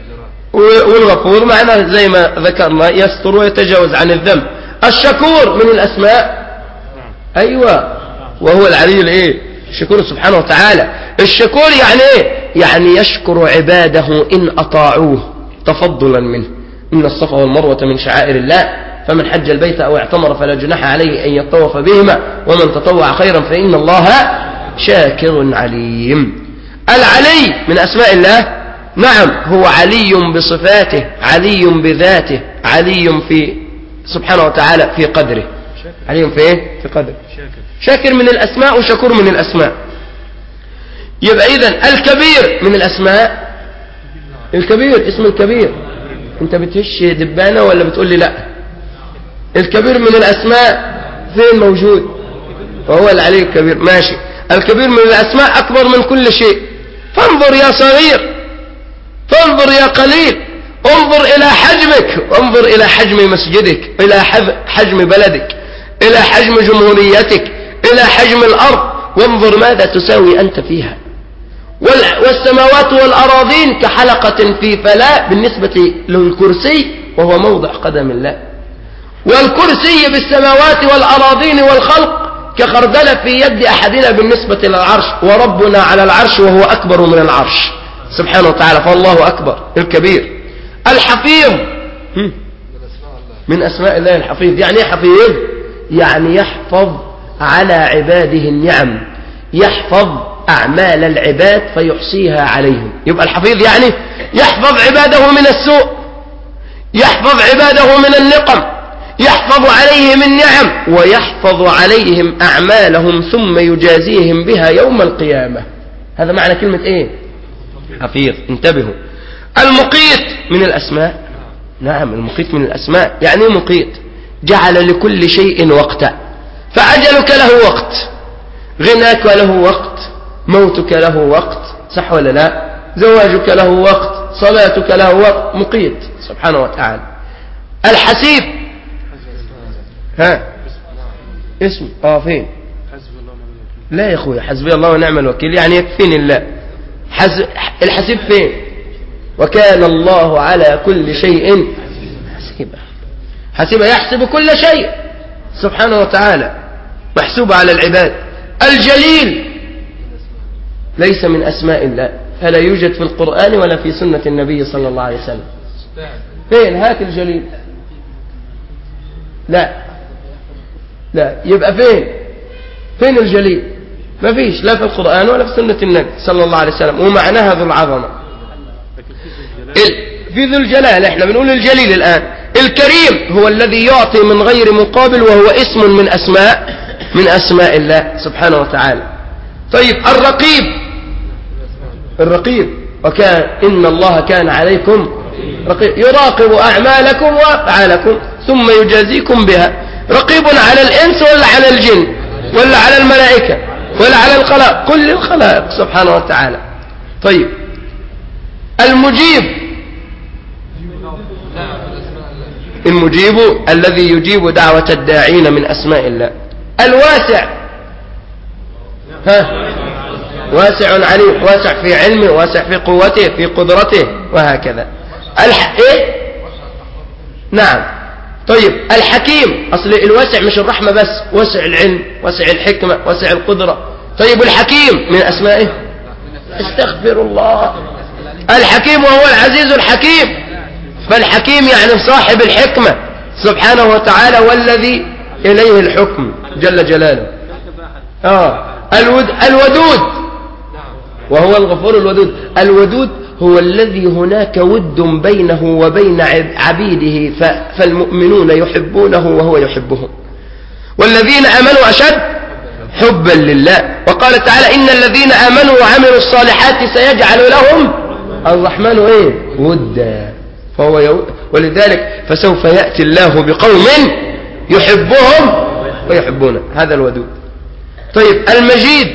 والغفور معناه زي ما ذكرنا يستر ويتجاوز عن الذنب. الشكور من الأسماء، أيوة، وهو العلي الشكور سبحانه وتعالى. الشكور يعني يعني يشكر عباده إن أطاعوه تفضلا منه. إن الصفا والمروة من شعائر الله، فمن حج البيت أو اعتمر فلا جناح عليه أن يطوف بهما، ومن تطوع خيرا فإن الله شاكر عليم. العلي من أسماء الله، نعم، هو علي بصفاته، علي بذاته، علي في سبحانه وتعالى في قدره، علي في قدره. شاكر من الأسماء وشكور من الأسماء. يبقى إذن الكبير من الأسماء، الكبير اسم الكبير. انت بتهش دبانة ولا بتقول لي لا؟ الكبير من الأسماء فين موجود؟ وهو العلي الكبير، ماشي. الكبير من الأسماء أكبر من كل شيء. فانظر يا صغير، فانظر يا قليل، انظر إلى حجمك، انظر إلى حجم مسجدك، إلى حجم بلدك، إلى حجم جمهوريتك، إلى حجم الأرض، وانظر ماذا تساوي أنت فيها. والسماوات والأراضين كحلقة في فلاة بالنسبة للكرسي، وهو موضع قدم الله. والكرسي بالسماوات والأراضين والخلق كخردلة في يد أحدنا بالنسبة للعرش، وربنا على العرش وهو أكبر من العرش سبحانه وتعالى، فالله أكبر الكبير. الحفيظ من أسماء الله الحفيظ. يعني حفيظ؟ يعني يحفظ على عباده النعم، يحفظ أعمال العباد فيحصيها عليهم. يبقى الحفيظ يعني يحفظ عباده من السوء، يحفظ عباده من النقم، يحفظ عليهم النعم، ويحفظ عليهم أعمالهم ثم يجازيهم بها يوم القيامة. هذا معنى كلمة حفيظ. انتبهوا. المقيت من الأسماء، نعم المقيت من الأسماء. يعني ايه مقيت؟ جعل لكل شيء وقتا، فأجلك له وقت، غناك له وقت، موتك له وقت، صح ولا لا؟ زواجك له وقت، صلاتك له وقت، مقيت سبحانه وتعالى. الحسيب ها اسم فين؟ لا يا اخويا، حسبي الله ونعم الوكيل يعني يكفيني الله. الحسيب فين؟ وكان الله على كل شيء حسيبا. حسيبا يحسب كل شيء سبحانه وتعالى، محسوب على العباد. الجليل ليس من أسماء الله، فلا يوجد في القرآن ولا في سنة النبي صلى الله عليه وسلم. فين؟ هات الجليل. لا يبقى فين الجليل؟ ما فيش لا في القرآن ولا في سنة النبي صلى الله عليه وسلم. ومعناها ذو العظمة. في ذو الجلال احنا بنقول الجليل الآن. الكريم هو الذي يعطي من غير مقابل، وهو اسم من أسماء الله سبحانه وتعالى. طيب الرقيب وكان إن الله كان عليكم رقيب، يراقب أعمالكم وأفعالكم ثم يجازيكم بها. رقيب على الإنس ولا على الجن ولا على الملائكة ولا على الخلائق؟ كل الخلائق سبحانه وتعالى. طيب المجيب الذي يجيب دعوة الداعين من أسماء الله. الواسع واسع عليم، واسع في علمه، واسع في قوته، في قدرته، وهكذا. نعم. طيب الحكيم، أصل الواسع مش الرحمة بس، واسع العلم، واسع الحكمة، واسع القدرة. طيب الحكيم من أسمائه؟ استغفر الله. الحكيم وهو العزيز الحكيم، فالحكيم يعني صاحب الحكمة سبحانه وتعالى، والذي إليه الحكم جل جلاله. الودود وهو الغفور الودود. الودود هو الذي هناك ود بينه وبين عبيده، فالمؤمنون يحبونه وهو يحبهم، والذين آمنوا أشد حبا لله. وقال تعالى إن الذين آمنوا وعملوا الصالحات سيجعل لهم الرحمن ودا. ولذلك فسوف يأتي الله بقوم يحبهم ويحبونه. هذا الودود. طيب المجيد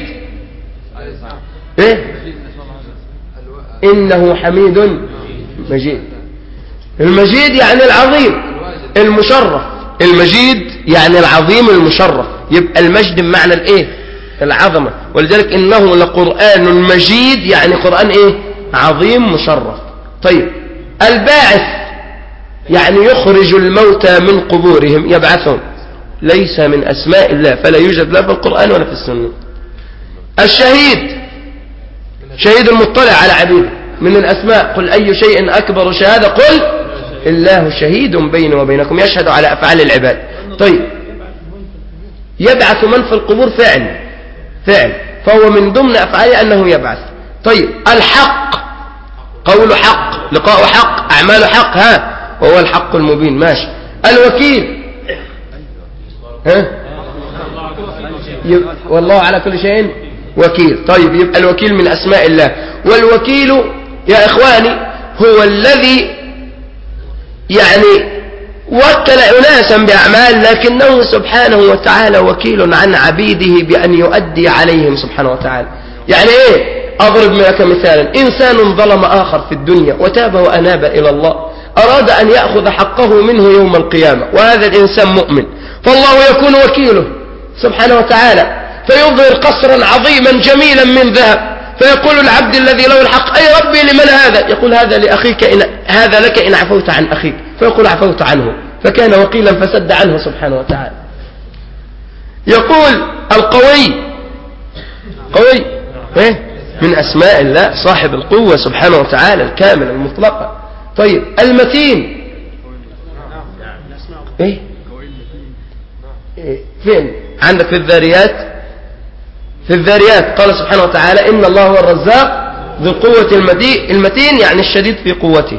إنه حميد مجيد. المجيد يعني العظيم المشرف. المجيد يعني العظيم المشرف. يبقى المجد بمعنى العظمة. ولذلك إنه لقرآن مجيد يعني قرآن عظيم مشرف. طيب الباعث يعني يخرج الموتى من قبورهم، يبعثهم، ليس من أسماء الله، فلا يوجد لا في القرآن ولا في السنة. الشهيد شهيد المطلع على عبيده، من الأسماء. قل أي شيء أكبر شهادة؟ قل الله شهيد بيني وبينكم، يشهد على أفعال العباد. طيب يبعث من في القبور فعل، فهو من ضمن أفعاله أنه يبعث. طيب الحق قول حق، لقاء حق، أعمال حق، وهو الحق المبين. ماشي. الوكيل والله على كل شيء وكيل. طيب يبقى الوكيل من أسماء الله. والوكيل يا إخواني هو الذي يعني وكل أناسا بأعمال، لكنه سبحانه وتعالى وكيل عن عبيده بأن يؤدي عليهم سبحانه وتعالى. يعني أضرب لك مثالا. إنسان ظلم آخر في الدنيا وتاب وأناب إلى الله، أراد أن يأخذ حقه منه يوم القيامة، وهذا الإنسان مؤمن، فالله يكون وكيله سبحانه وتعالى، فيظهر قصرا عظيما جميلا من ذهب، فيقول العبد الذي له الحق أي ربي لمن هذا؟ يقول هذا لأخيك، هذا لك إن عفوت عن أخيك، فيقول عفوت عنه، فكان وكيلا فسد عنه سبحانه وتعالى. يقول القوي من أسماء الله، صاحب القوة سبحانه وتعالى الكامل المطلقة. طيب المتين فين عندك؟ في الذاريات قال سبحانه وتعالى إن الله هو الرزاق ذو القوة المتين يعني الشديد في قوته.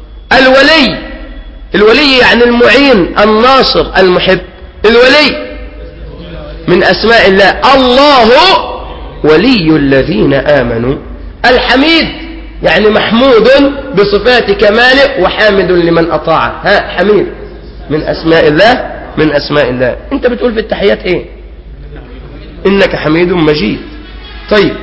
الولي يعني المعين الناصر المحب. الولي من أسماء الله، الله ولي الذين آمنوا. الحميد يعني محمود بصفات كماله وحامد لمن أطاعه. حميد من أسماء الله، من أسماء الله. أنت بتقول في التحيات إيه؟ إنك حميد مجيد. طيب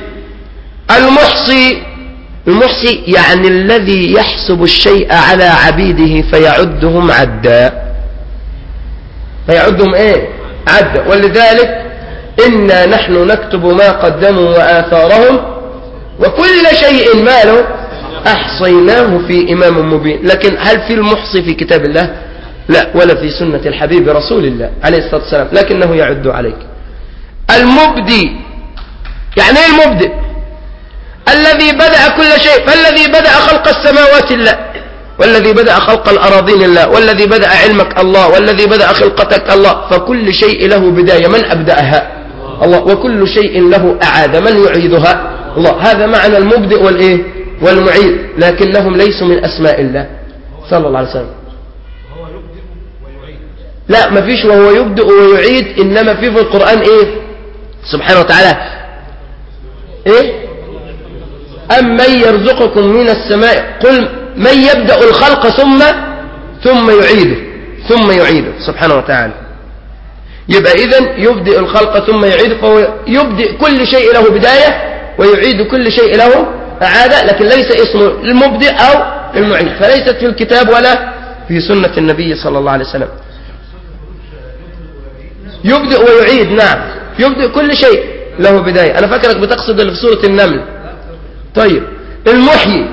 المحصي يعني الذي يحسب الشيء على عبيده فيعدهم عدا، فيعدهم إيه؟ عدا. ولذلك إنا نحن نكتب ما قدموا وآثارهم وكل شيء ماله أحصيناه في إمام مبين. لكن هل في المحصي في كتاب الله؟ لا، ولا في سنة الحبيب رسول الله عليه الصلاة والسلام، لكنه يعد عليك. المبدي يعني ايه المبدئ؟ الذي بدأ كل شيء، فالذي بدأ خلق السماوات الله، والذي بدأ خلق الأراضين الله، والذي بدأ علمك الله، والذي بدأ خلقتك الله. فكل شيء له بداية، من أبدأها؟ الله. وكل شيء له أعاد، من يعيدها؟ الله. هذا معنى المبدئ والإيه؟ والمعيد. لكنهم ليسوا من أسماء الله صلى الله عليه وسلم. وهو يبدئ ويعيد. لا، ما فيش وهو يبدئ ويعيد، إنما في القرآن إيه سبحانه وتعالى إيه؟ أمن يرزقكم من السماء، قل من يبدأ الخلق ثم يعيده سبحانه وتعالى. يبقى إذن يبدئ الخلق ثم يعيده، فهو يبدئ كل شيء له بداية ويعيد كل شيء له إعادة، لكن ليس اسمه المبدئ أو المعيد، فليست في الكتاب ولا في سنة النبي صلى الله عليه وسلم. يبدئ ويعيد، نعم، يبدئ كل شيء له بداية. أنا فاكرك بتقصد اللي في سورة النمل. طيب المحيي،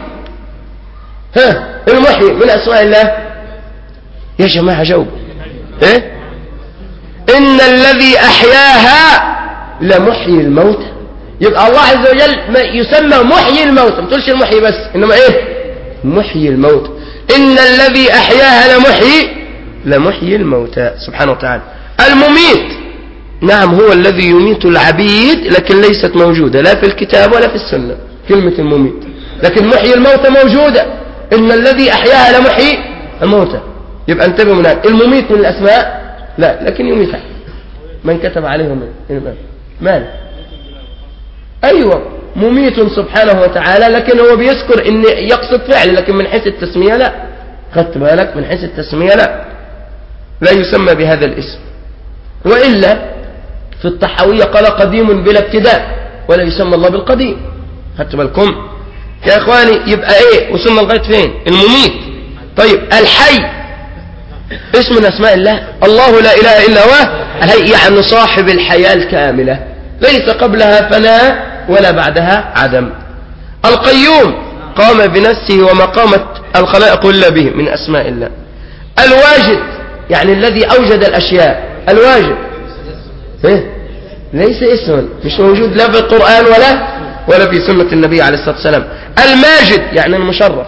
المحيي من أسماء الله يا جماعة، جاوب. إيه؟ إن الذي أحياها لمحيي الموت. يبقى الله عز وجل يسمى محيي الموت، ما تقولش المحيي بس، إنما إيه؟ محيي الموت. إن الذي أحياها لمحيي الموتى سبحانه وتعالى. المميت، نعم، هو الذي يميت العبيد، لكن ليست موجودة لا في الكتاب ولا في السنة كلمة المميت، لكن محيي الموتى موجودة. إن الذي أحياها لمحيي الموتى. يبقى انتبهوا من هذا. المميت من الأسماء لا، لكن يميتها من كتب عليهم مال. أيوة، مميت سبحانه وتعالى، لكن هو بيذكر إن يقصد فعل، لكن من حيث التسمية لا. خدت بالك؟ من حيث التسمية لا يسمى بهذا الاسم. وإلا في الطحاوية قال قديم بلا ابتداء، ولا يسمى الله بالقديم. خدت بالكم يا إخواني؟ يبقى إيه وصلنا لغاية فين؟ المميت. طيب الحي اسم من أسماء الله. الله لا إله إلا هو الحي، يعني صاحب الحياة الكاملة، ليس قبلها فناء ولا بعدها عدم. القيوم قام بنفسه وما قامت الخلائق إلا به، من أسماء الله. الواجد يعني الذي أوجد الأشياء. الواجد إيه؟ ليس اسما، مش موجود لا في القرآن ولا في سنة النبي عليه الصلاة والسلام. الماجد يعني المشرف،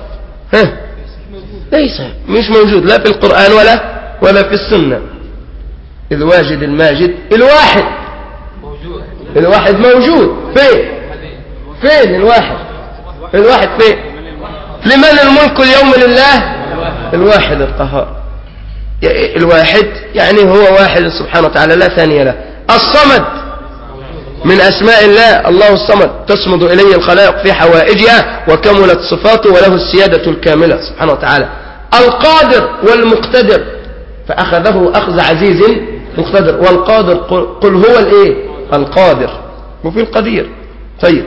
ليس، مش موجود لا في القرآن ولا في السنة. إذ واجد الماجد. الواحد موجود فين الواحد فين؟ لمن الملك اليوم لله الواحد القهار. الواحد يعني هو واحد سبحانه وتعالى لا ثاني له. الصمد من أسماء الله. الله الصمد، تصمد إليه الخلائق في حوائجها وكملت صفاته وله السيادة الكاملة سبحانه وتعالى. القادر والمقتدر، فأخذه أخذ عزيز مقتدر. والقادر قل هو الإيه؟ القادر، وفي القدير. طيب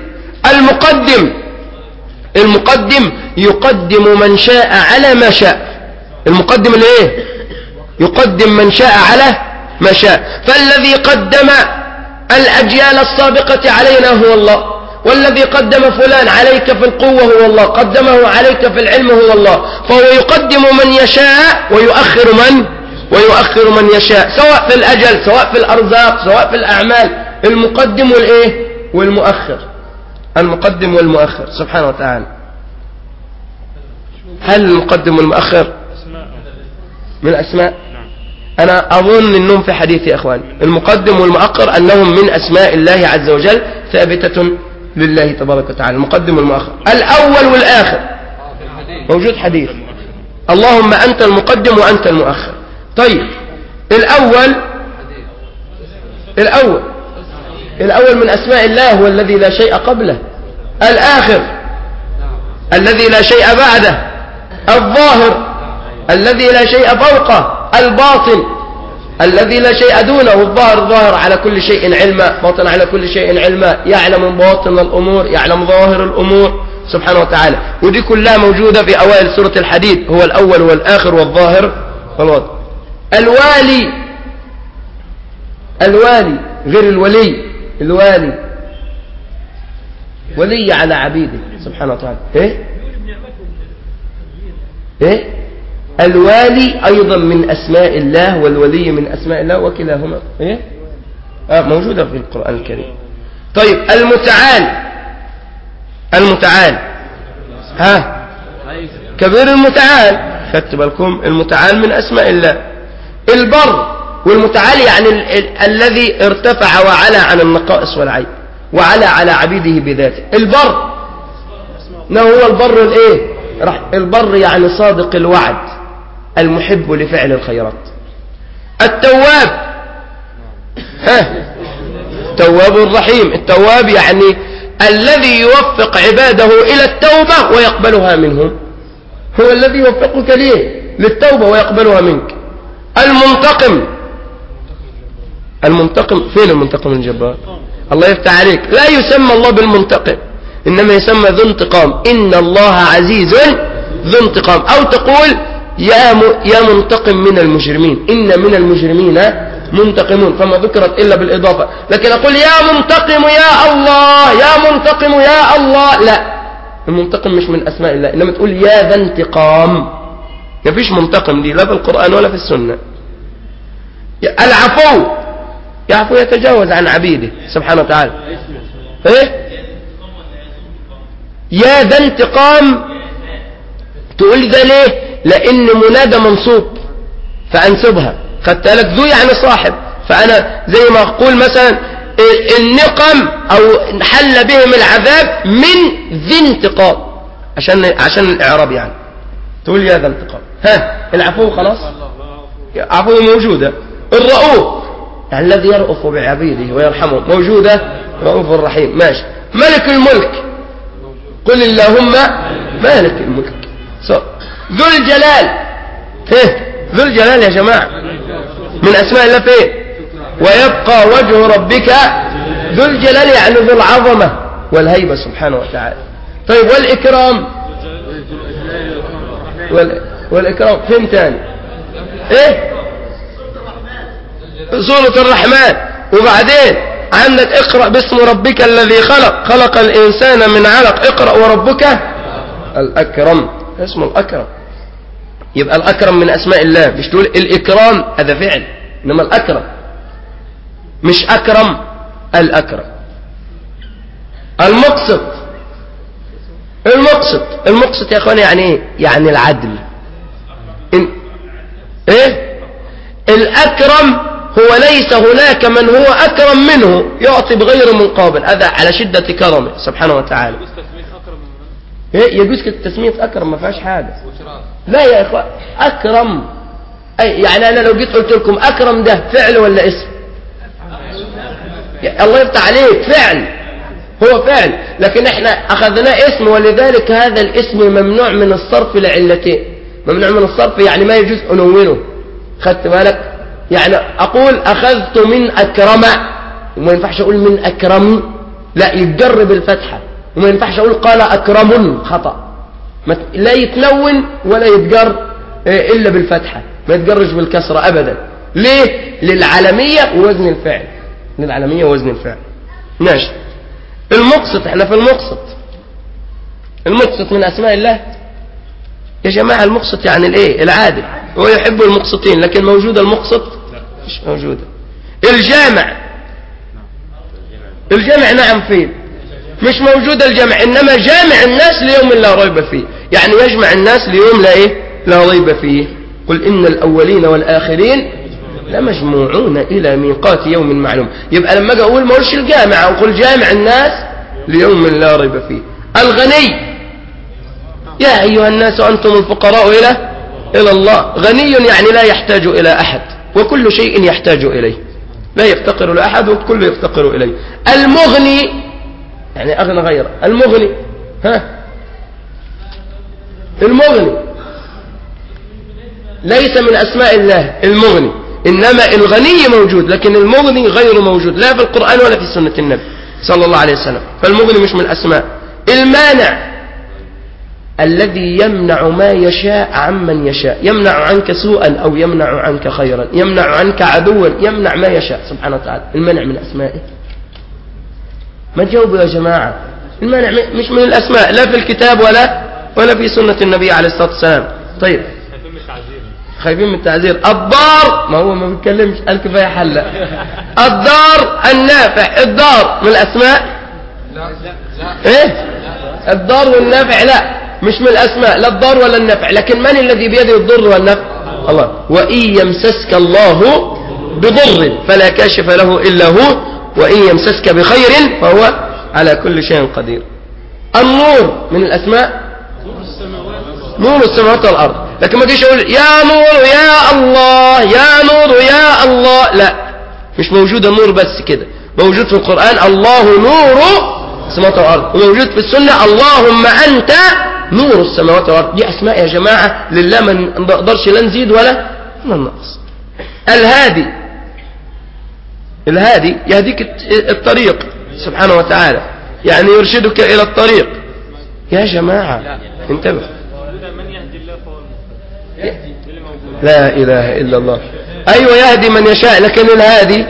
المقدم يقدم من شاء على ما شاء. المقدم الإيه؟ يقدم من شاء على ما شاء. فالذي قدم الأجيال السابقة علينا هو الله، والذي قدم فلان عليك في القوة هو الله، قدمه عليك في العلم هو الله. فهو يقدم من يشاء ويؤخر من يشاء، سواء في الأجل، سواء في الأرزاق، سواء في الأعمال. المقدم والإيه؟ والمؤخر. المقدم والمؤخر سبحانه وتعالى. هل المقدم والمؤخر من أسماء؟ أنا أظن أنهم في حديث يا أخوان. المقدم والمؤخر أنهم من أسماء الله عز وجل، ثابتة لله تبارك وتعالى. المقدم والمؤخر. الأول والآخر موجود حديث. اللهم أنت المقدم وأنت المؤخر. طيب الأول من أسماء الله هو الذي لا شيء قبله. الذي لا شيء بعده، الظاهر الذي لا شيء فوقه، الباطن الذي لا شيء دونه. الظاهر ظاهر على كل شيء علما، باطن على كل شيء علما، يعلم باطن الأمور، يعلم ظاهر الأمور سبحانه وتعالى. ودي كلها موجودة في أوائل سورة الحديد، هو الأول والآخر والظاهر والباطن. الوالي، الوالي غير الولي، الوالي ولي على عبيده سبحانه وتعالى. ايه الوالي أيضا من أسماء الله، والولي من أسماء الله، وكلاهما موجودة في القرآن الكريم. طيب المتعال، المتعال كبير المتعال، خدت بالكم؟ المتعال من أسماء الله. البر والمتعال يعني الذي ارتفع وعلى عن النقائص والعيب، وعلى على عبيده بذاته. البر ما هو البر؟ الايه؟ البر يعني صادق الوعد، المحب لفعل الخيرات. التواب التواب الرحيم. التواب يعني الذي يوفق عباده إلى التوبة ويقبلها منهم، هو الذي يوفقك ليه؟ للتوبة ويقبلها منك. المنتقم، المنتقم فين المنتقم الجبار؟ الله يفتح عليك، لا يسمى الله بالمنتقم، إنما يسمى ذو انتقام. إن الله عزيز ذو انتقام. أو تقول يا منتقم من المجرمين، إن من المجرمين منتقمون، فما ذكرت إلا بالإضافة. لكن أقول يا منتقم يا الله، يا منتقم يا الله، لا، المنتقم مش من أسماء الله، إنما تقول يا ذا انتقام. ما فيش منتقم دي لا في القرآن ولا في السنة. العفو، يعفو يتجاوز عن عبيده سبحانه وتعالى. يا ذا انتقام، تقول ده ليه؟ لأن منادى منصوب فأنسبها، خدت لك؟ ذو يعني صاحب، فأنا زي ما أقول مثلا النقم أو حل بهم العذاب من ذي انتقام، عشان الإعراب يعني تقول يا ذا انتقام. العفو خلاص، عفو موجودة. الرؤوف يعني الذي يرؤف بعبيده ويرحمهم، موجودة. رؤوف الرحيم، ماشي. ملك الملك، قل اللهم مالك الملك. ذو الجلال، ذو الجلال يا جماعة من أسماء الله فين؟ ويبقى وجه ربك ذو الجلال يعني ذو العظمة والهيبة سبحانه وتعالى. طيب والإكرام، والإكرام فين تاني؟ سورة الرحمن. وبعدين عندك اقرأ باسم ربك الذي خلق، خلق الإنسان من علق، اقرأ وربك الأكرم، اسمه الأكرم. يبقى الأكرم من أسماء الله، مش تقول الإكرام هذا فعل، إنما الأكرم مش أكرم، الأكرم. المقسط، المقسط يا أخواني يعني إيه؟ يعني العدل. الأكرم هو ليس هناك من هو أكرم منه، يعطي بغير مقابل، هذا على شدة كرمه سبحانه وتعالى. يجوز تسمية أكرم، ما فيهاش حاجة. لا يا إخوان، أكرم يعني أنا لو جيت قلت لكم أكرم ده فعل ولا اسم؟ الله يفتح عليك، فعل، هو فعل، لكن احنا أخذناه اسم، ولذلك هذا الاسم ممنوع من الصرف لعلتين. ممنوع من الصرف يعني ما يجوز أنونه، خدت بالك؟ يعني أقول أخذت من أكرم، وما ينفعش أقول من أكرم، لا، يتجر بالفتحة. وما ينفعش أقول قال أكرم، خطأ، لا يتنون ولا يتجر إلا بالفتحة، ما يتجرش بالكسرة أبدا. ليه؟ للعالمية ووزن الفعل، للعالمية ووزن الفعل. ماشي. المقسط، احنا في المقسط. المقسط من أسماء الله يا جماعة. المقسط يعني الايه؟ العادل. هو يحب المقسطين، لكن موجود المقسط؟ مش موجودة. الجامع، الجامع نعم فيه، مش موجود الجمع، إنما جامع الناس ليوم لا ريب فيه، يعني يجمع الناس ليوم لا إيه؟ لا ريب فيه. قل إن الأولين والآخرين لمجموعون إلى ميقات يوم معلوم. يبقى لما أجي أقول ما أقولش الجامع، أقول جامع الناس ليوم لا ريب فيه. الغني، يا أيها الناس أنتم الفقراء إلى الله. غني يعني لا يحتاج إلى أحد، وكل شيء يحتاج إليه، لا يفتقر لأحد وكل يفتقر إليه. المغني يعني أغنى غيره، المغني المغني ليس من أسماء الله المغني، إنما الغني موجود، لكن المغني غير موجود لا في القرآن ولا في سنة النبي صلى الله عليه وسلم. فالمغني مش من الأسماء. المانع الذي يمنع ما يشاء عمن يشاء، يمنع عنك سوءا أو يمنع عنك خيرا، يمنع عنك عدوا، يمنع ما يشاء سبحانه وتعالى. المانع من أسمائه. ما تجاوبوا يا جماعة. المانع مش من الأسماء لا في الكتاب ولا في سنة النبي عليه الصلاة والسلام. طيب خايفين من التعذير. الضار، ما هو ما بيتكلمش، قال كفاية حلق. الضار النافع، الضار من الأسماء؟ ايه الضار والنافع لا مش من الأسماء، لا الضار ولا النافع. لكن من الذي بيده الضر والنفع؟ الله. وإن يمسسك الله بضر فلا كاشف له إلا هو، وإن يمسسك بخير فهو على كل شيء قدير. النور من الأسماء؟ نور السماوات والأرض. لكن ما تجيش أقول يا نور يا الله، يا نور يا الله، لا مش موجود النور بس كده. موجود في القرآن الله نور السماوات والأرض، وموجود في السنة اللهم أنت نور السماوات والأرض. دي أسماء يا جماعة لله ما نقدرش لا نزيد ولا ننقص. الهادي، الهادي يهديك الطريق سبحانه وتعالى، يعني يرشدك إلى الطريق. يا جماعة انتبه. لا إله إلا الله. أيوة يهدي من يشاء، لكن الهادي،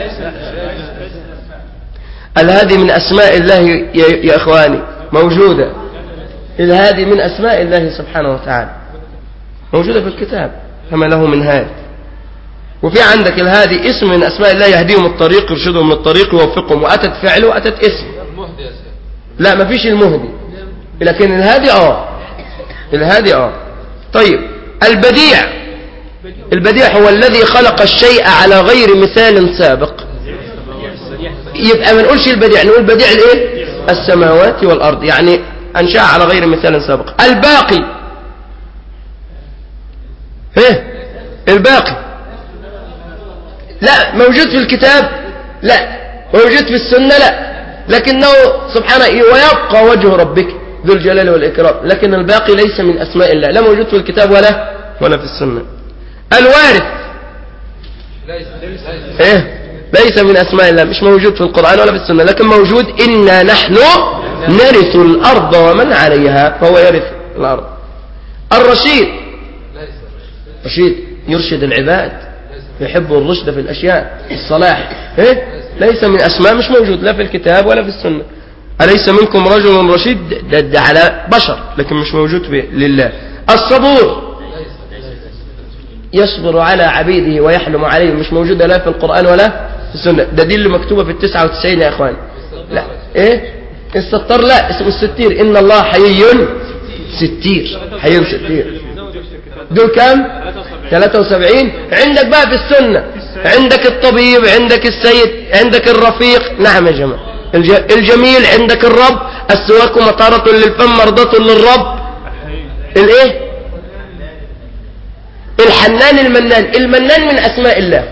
الهادي من أسماء الله يا إخواني موجودة. الهادي من أسماء الله سبحانه وتعالى موجودة في الكتاب، فما له من هاد. وفي عندك الهادي اسم من أسماء الله، يهديهم الطريق، يرشدهم للطريق، يوفقهم، وأتت فعله وأتت اسم. لا ما فيش المهدي، لكن الهادي الهادي طيب البديع، البديع هو الذي خلق الشيء على غير مثال سابق. يبقى ما نقولش البديع، نقول بديع الايه؟ السماوات والأرض، يعني أنشأ على غير مثال سابق. الباقي، الباقي لا موجود في الكتاب، لا موجود في السنة، لا، لكنه سبحانه ويبقى وجه ربك ذو الجلال والإكرام. لكن الباقي ليس من أسماء الله، لا موجود في الكتاب ولا في السنة. الوارث ليس من أسماء الله، مش موجود في القرآن ولا في السنة، لكن موجود إنا نحن نرث الأرض ومن عليها، فهو يرث الأرض. الرشيد، رشيد يرشد العباد، يحب الرشد في الأشياء، الصلاح، ليس من أسماء، مش موجود لا في الكتاب ولا في السنة. أليس منكم رجل رشيد، ده على بشر، لكن مش موجود لله. الصبور يصبر على عبيده ويحلم عليهم، مش موجودة لا في القرآن ولا في السنة. ده دي اللي مكتوبة في 99 يا إخوان. لا الستار لا، اسمه الستير. إن الله حيي ستير، حيي ستير. دول كام؟ 73. عندك بقى في السنة عندك الطبيب، عندك السيد، عندك الرفيق. نعم يا جماعة. الجميل عندك الرب، السواك مطهرة للفم مرضاة للرب. الحنان، المنان. المنان من أسماء الله،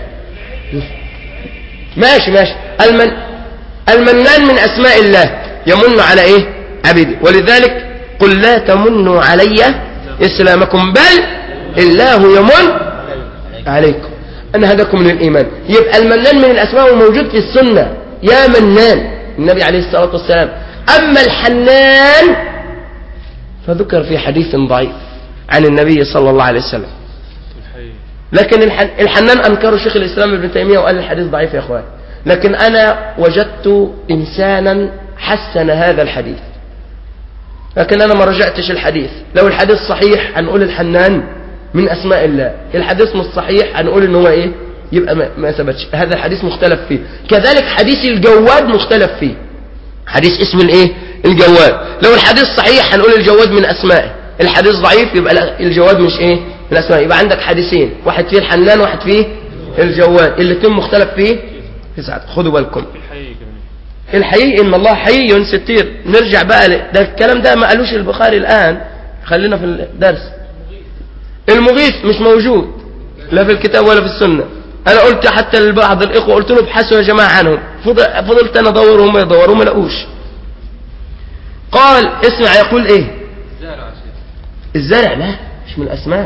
ماشي المنان من أسماء الله، يمن على عبيده. ولذلك قل لا تمنوا علي إسلامكم بل الله يمن عليكم أن هداكم للإيمان. يبقى المنان من الأسماء وموجود في السنة، يا منان النبي عليه الصلاة والسلام. أما الحنان فذكر في حديث ضعيف عن النبي صلى الله عليه وسلم، لكن الحنان أنكره شيخ الإسلام ابن تيمية وقال الحديث ضعيف يا أخوان. لكن أنا وجدت إنسانا حسن هذا الحديث، لكن أنا ما رجعتش الحديث. لو الحديث صحيح هنقول الحنان من أسماء الله، الحديث مش صحيح هنقول إن هو يبقى ما ثبتش. هذا الحديث مختلف فيه. كذلك حديث الجواد مختلف فيه، حديث اسم الجواد. لو الحديث صحيح هنقول الجواد من أسمائه، الحديث ضعيف يبقى الجواد مش من أسمائه. يبقى عندك حديثين، واحد فيه الحنان واحد فيه الجواد، الاثنين مختلف فيه في ساعات. خدوا بالكم. الحقيقي إن الله حي ستير. نرجع بقى ده الكلام ده ما قالوش البخاري الآن، خلينا في الدرس. المغيث مش موجود لا في الكتاب ولا في السنة. أنا قلت حتى لبعض الإخوة، قلت له ابحثوا يا جماعة عنهم، فضلت أنا أدور وهم يدوروا ما لقوش. قال اسمع يقول الزرع لا مش من الأسماء.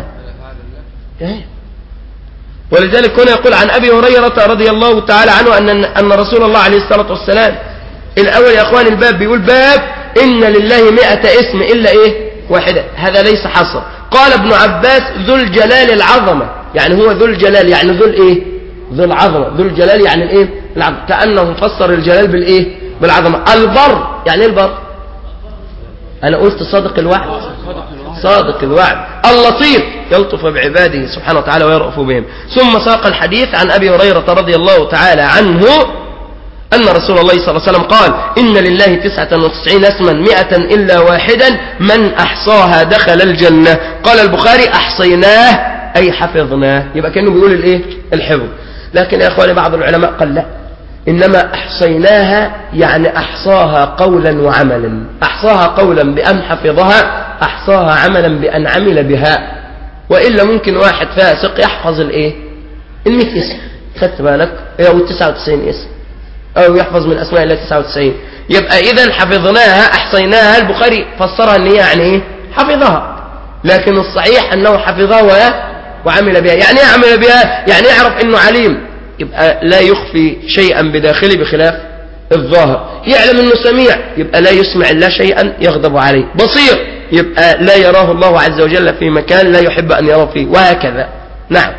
ولذلك هنا يقول عن أبي هريرة رضي الله تعالى عنه أن رسول الله عليه الصلاة والسلام الأول يا أخوان الباب بيقول باب إن لله 100 اسم إلا إيه واحدة. هذا ليس حصر. قال ابن عباس ذو الجلال العظمة، يعني هو ذو الجلال يعني ذو الإيه ذو العظمة. ذو الجلال يعني الإيه العظمة، كأنه فسر الجلال بالإيه بالعظمة. البر يعني إيه البر؟ أنا قلت صادق الوعد، صادق الوعد. اللطيف يلطف بعباده سبحانه وتعالى ويرأف بهم. ثم ساق الحديث عن أبي هريرة رضي الله تعالى عنه أن رسول الله صلى الله عليه وسلم قال إن لله 99 اسما 100 إلا واحدا من أحصاها دخل الجنة. قال البخاري أحصيناه أي حفظناه، يبقى كأنه بيقول الإيه الحفظ. لكن يا أخواني بعض العلماء قال لا، إنما أحصيناها يعني أحصاها قولا وعملا. أحصاها قولا بأن حفظها، أحصاها عملا بأن عمل بها. وإلا ممكن واحد فاسق يحفظ الإيه 100 اسم، خدت بالك، أو 99 اسم، أو يحفظ من أسماء الله 99. يبقى إذن حفظناها أحصيناها، البخاري فسرها أن هي يعني إيه حفظها، لكن الصحيح أنه حفظها وعمل بها. يعني إيه عمل بها؟ يعني يعرف أنه عليم، يبقى لا يخفي شيئا بداخله بخلاف الظاهر. يعلم أنه سميع، يبقى لا يسمع الله شيئا يغضب عليه. بصير، يبقى لا يراه الله عز وجل في مكان لا يحب أن يراه فيه، وهكذا. نعم.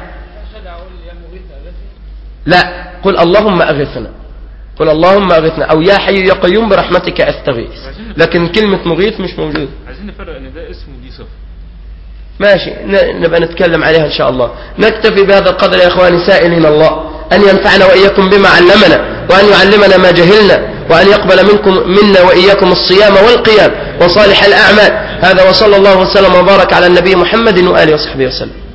لا، قل اللهم أغثنا، قل اللهم أغثنا، أو يا حي يا قيوم برحمتك أستغيث. لكن كلمة مغيث مش موجود. عايزين نفرق ان ده اسم ودي صفة. ماشي، نبقى نتكلم عليها إن شاء الله. نكتفي بهذا القدر يا إخواني، سائلين الله أن ينفعنا وإياكم بما علمنا، وأن يعلمنا ما جهلنا، وأن يقبل منا وإياكم الصيام والقيام وصالح الأعمال. هذا وصلى الله وسلم وبارك على النبي محمد وآله وصحبه وسلم.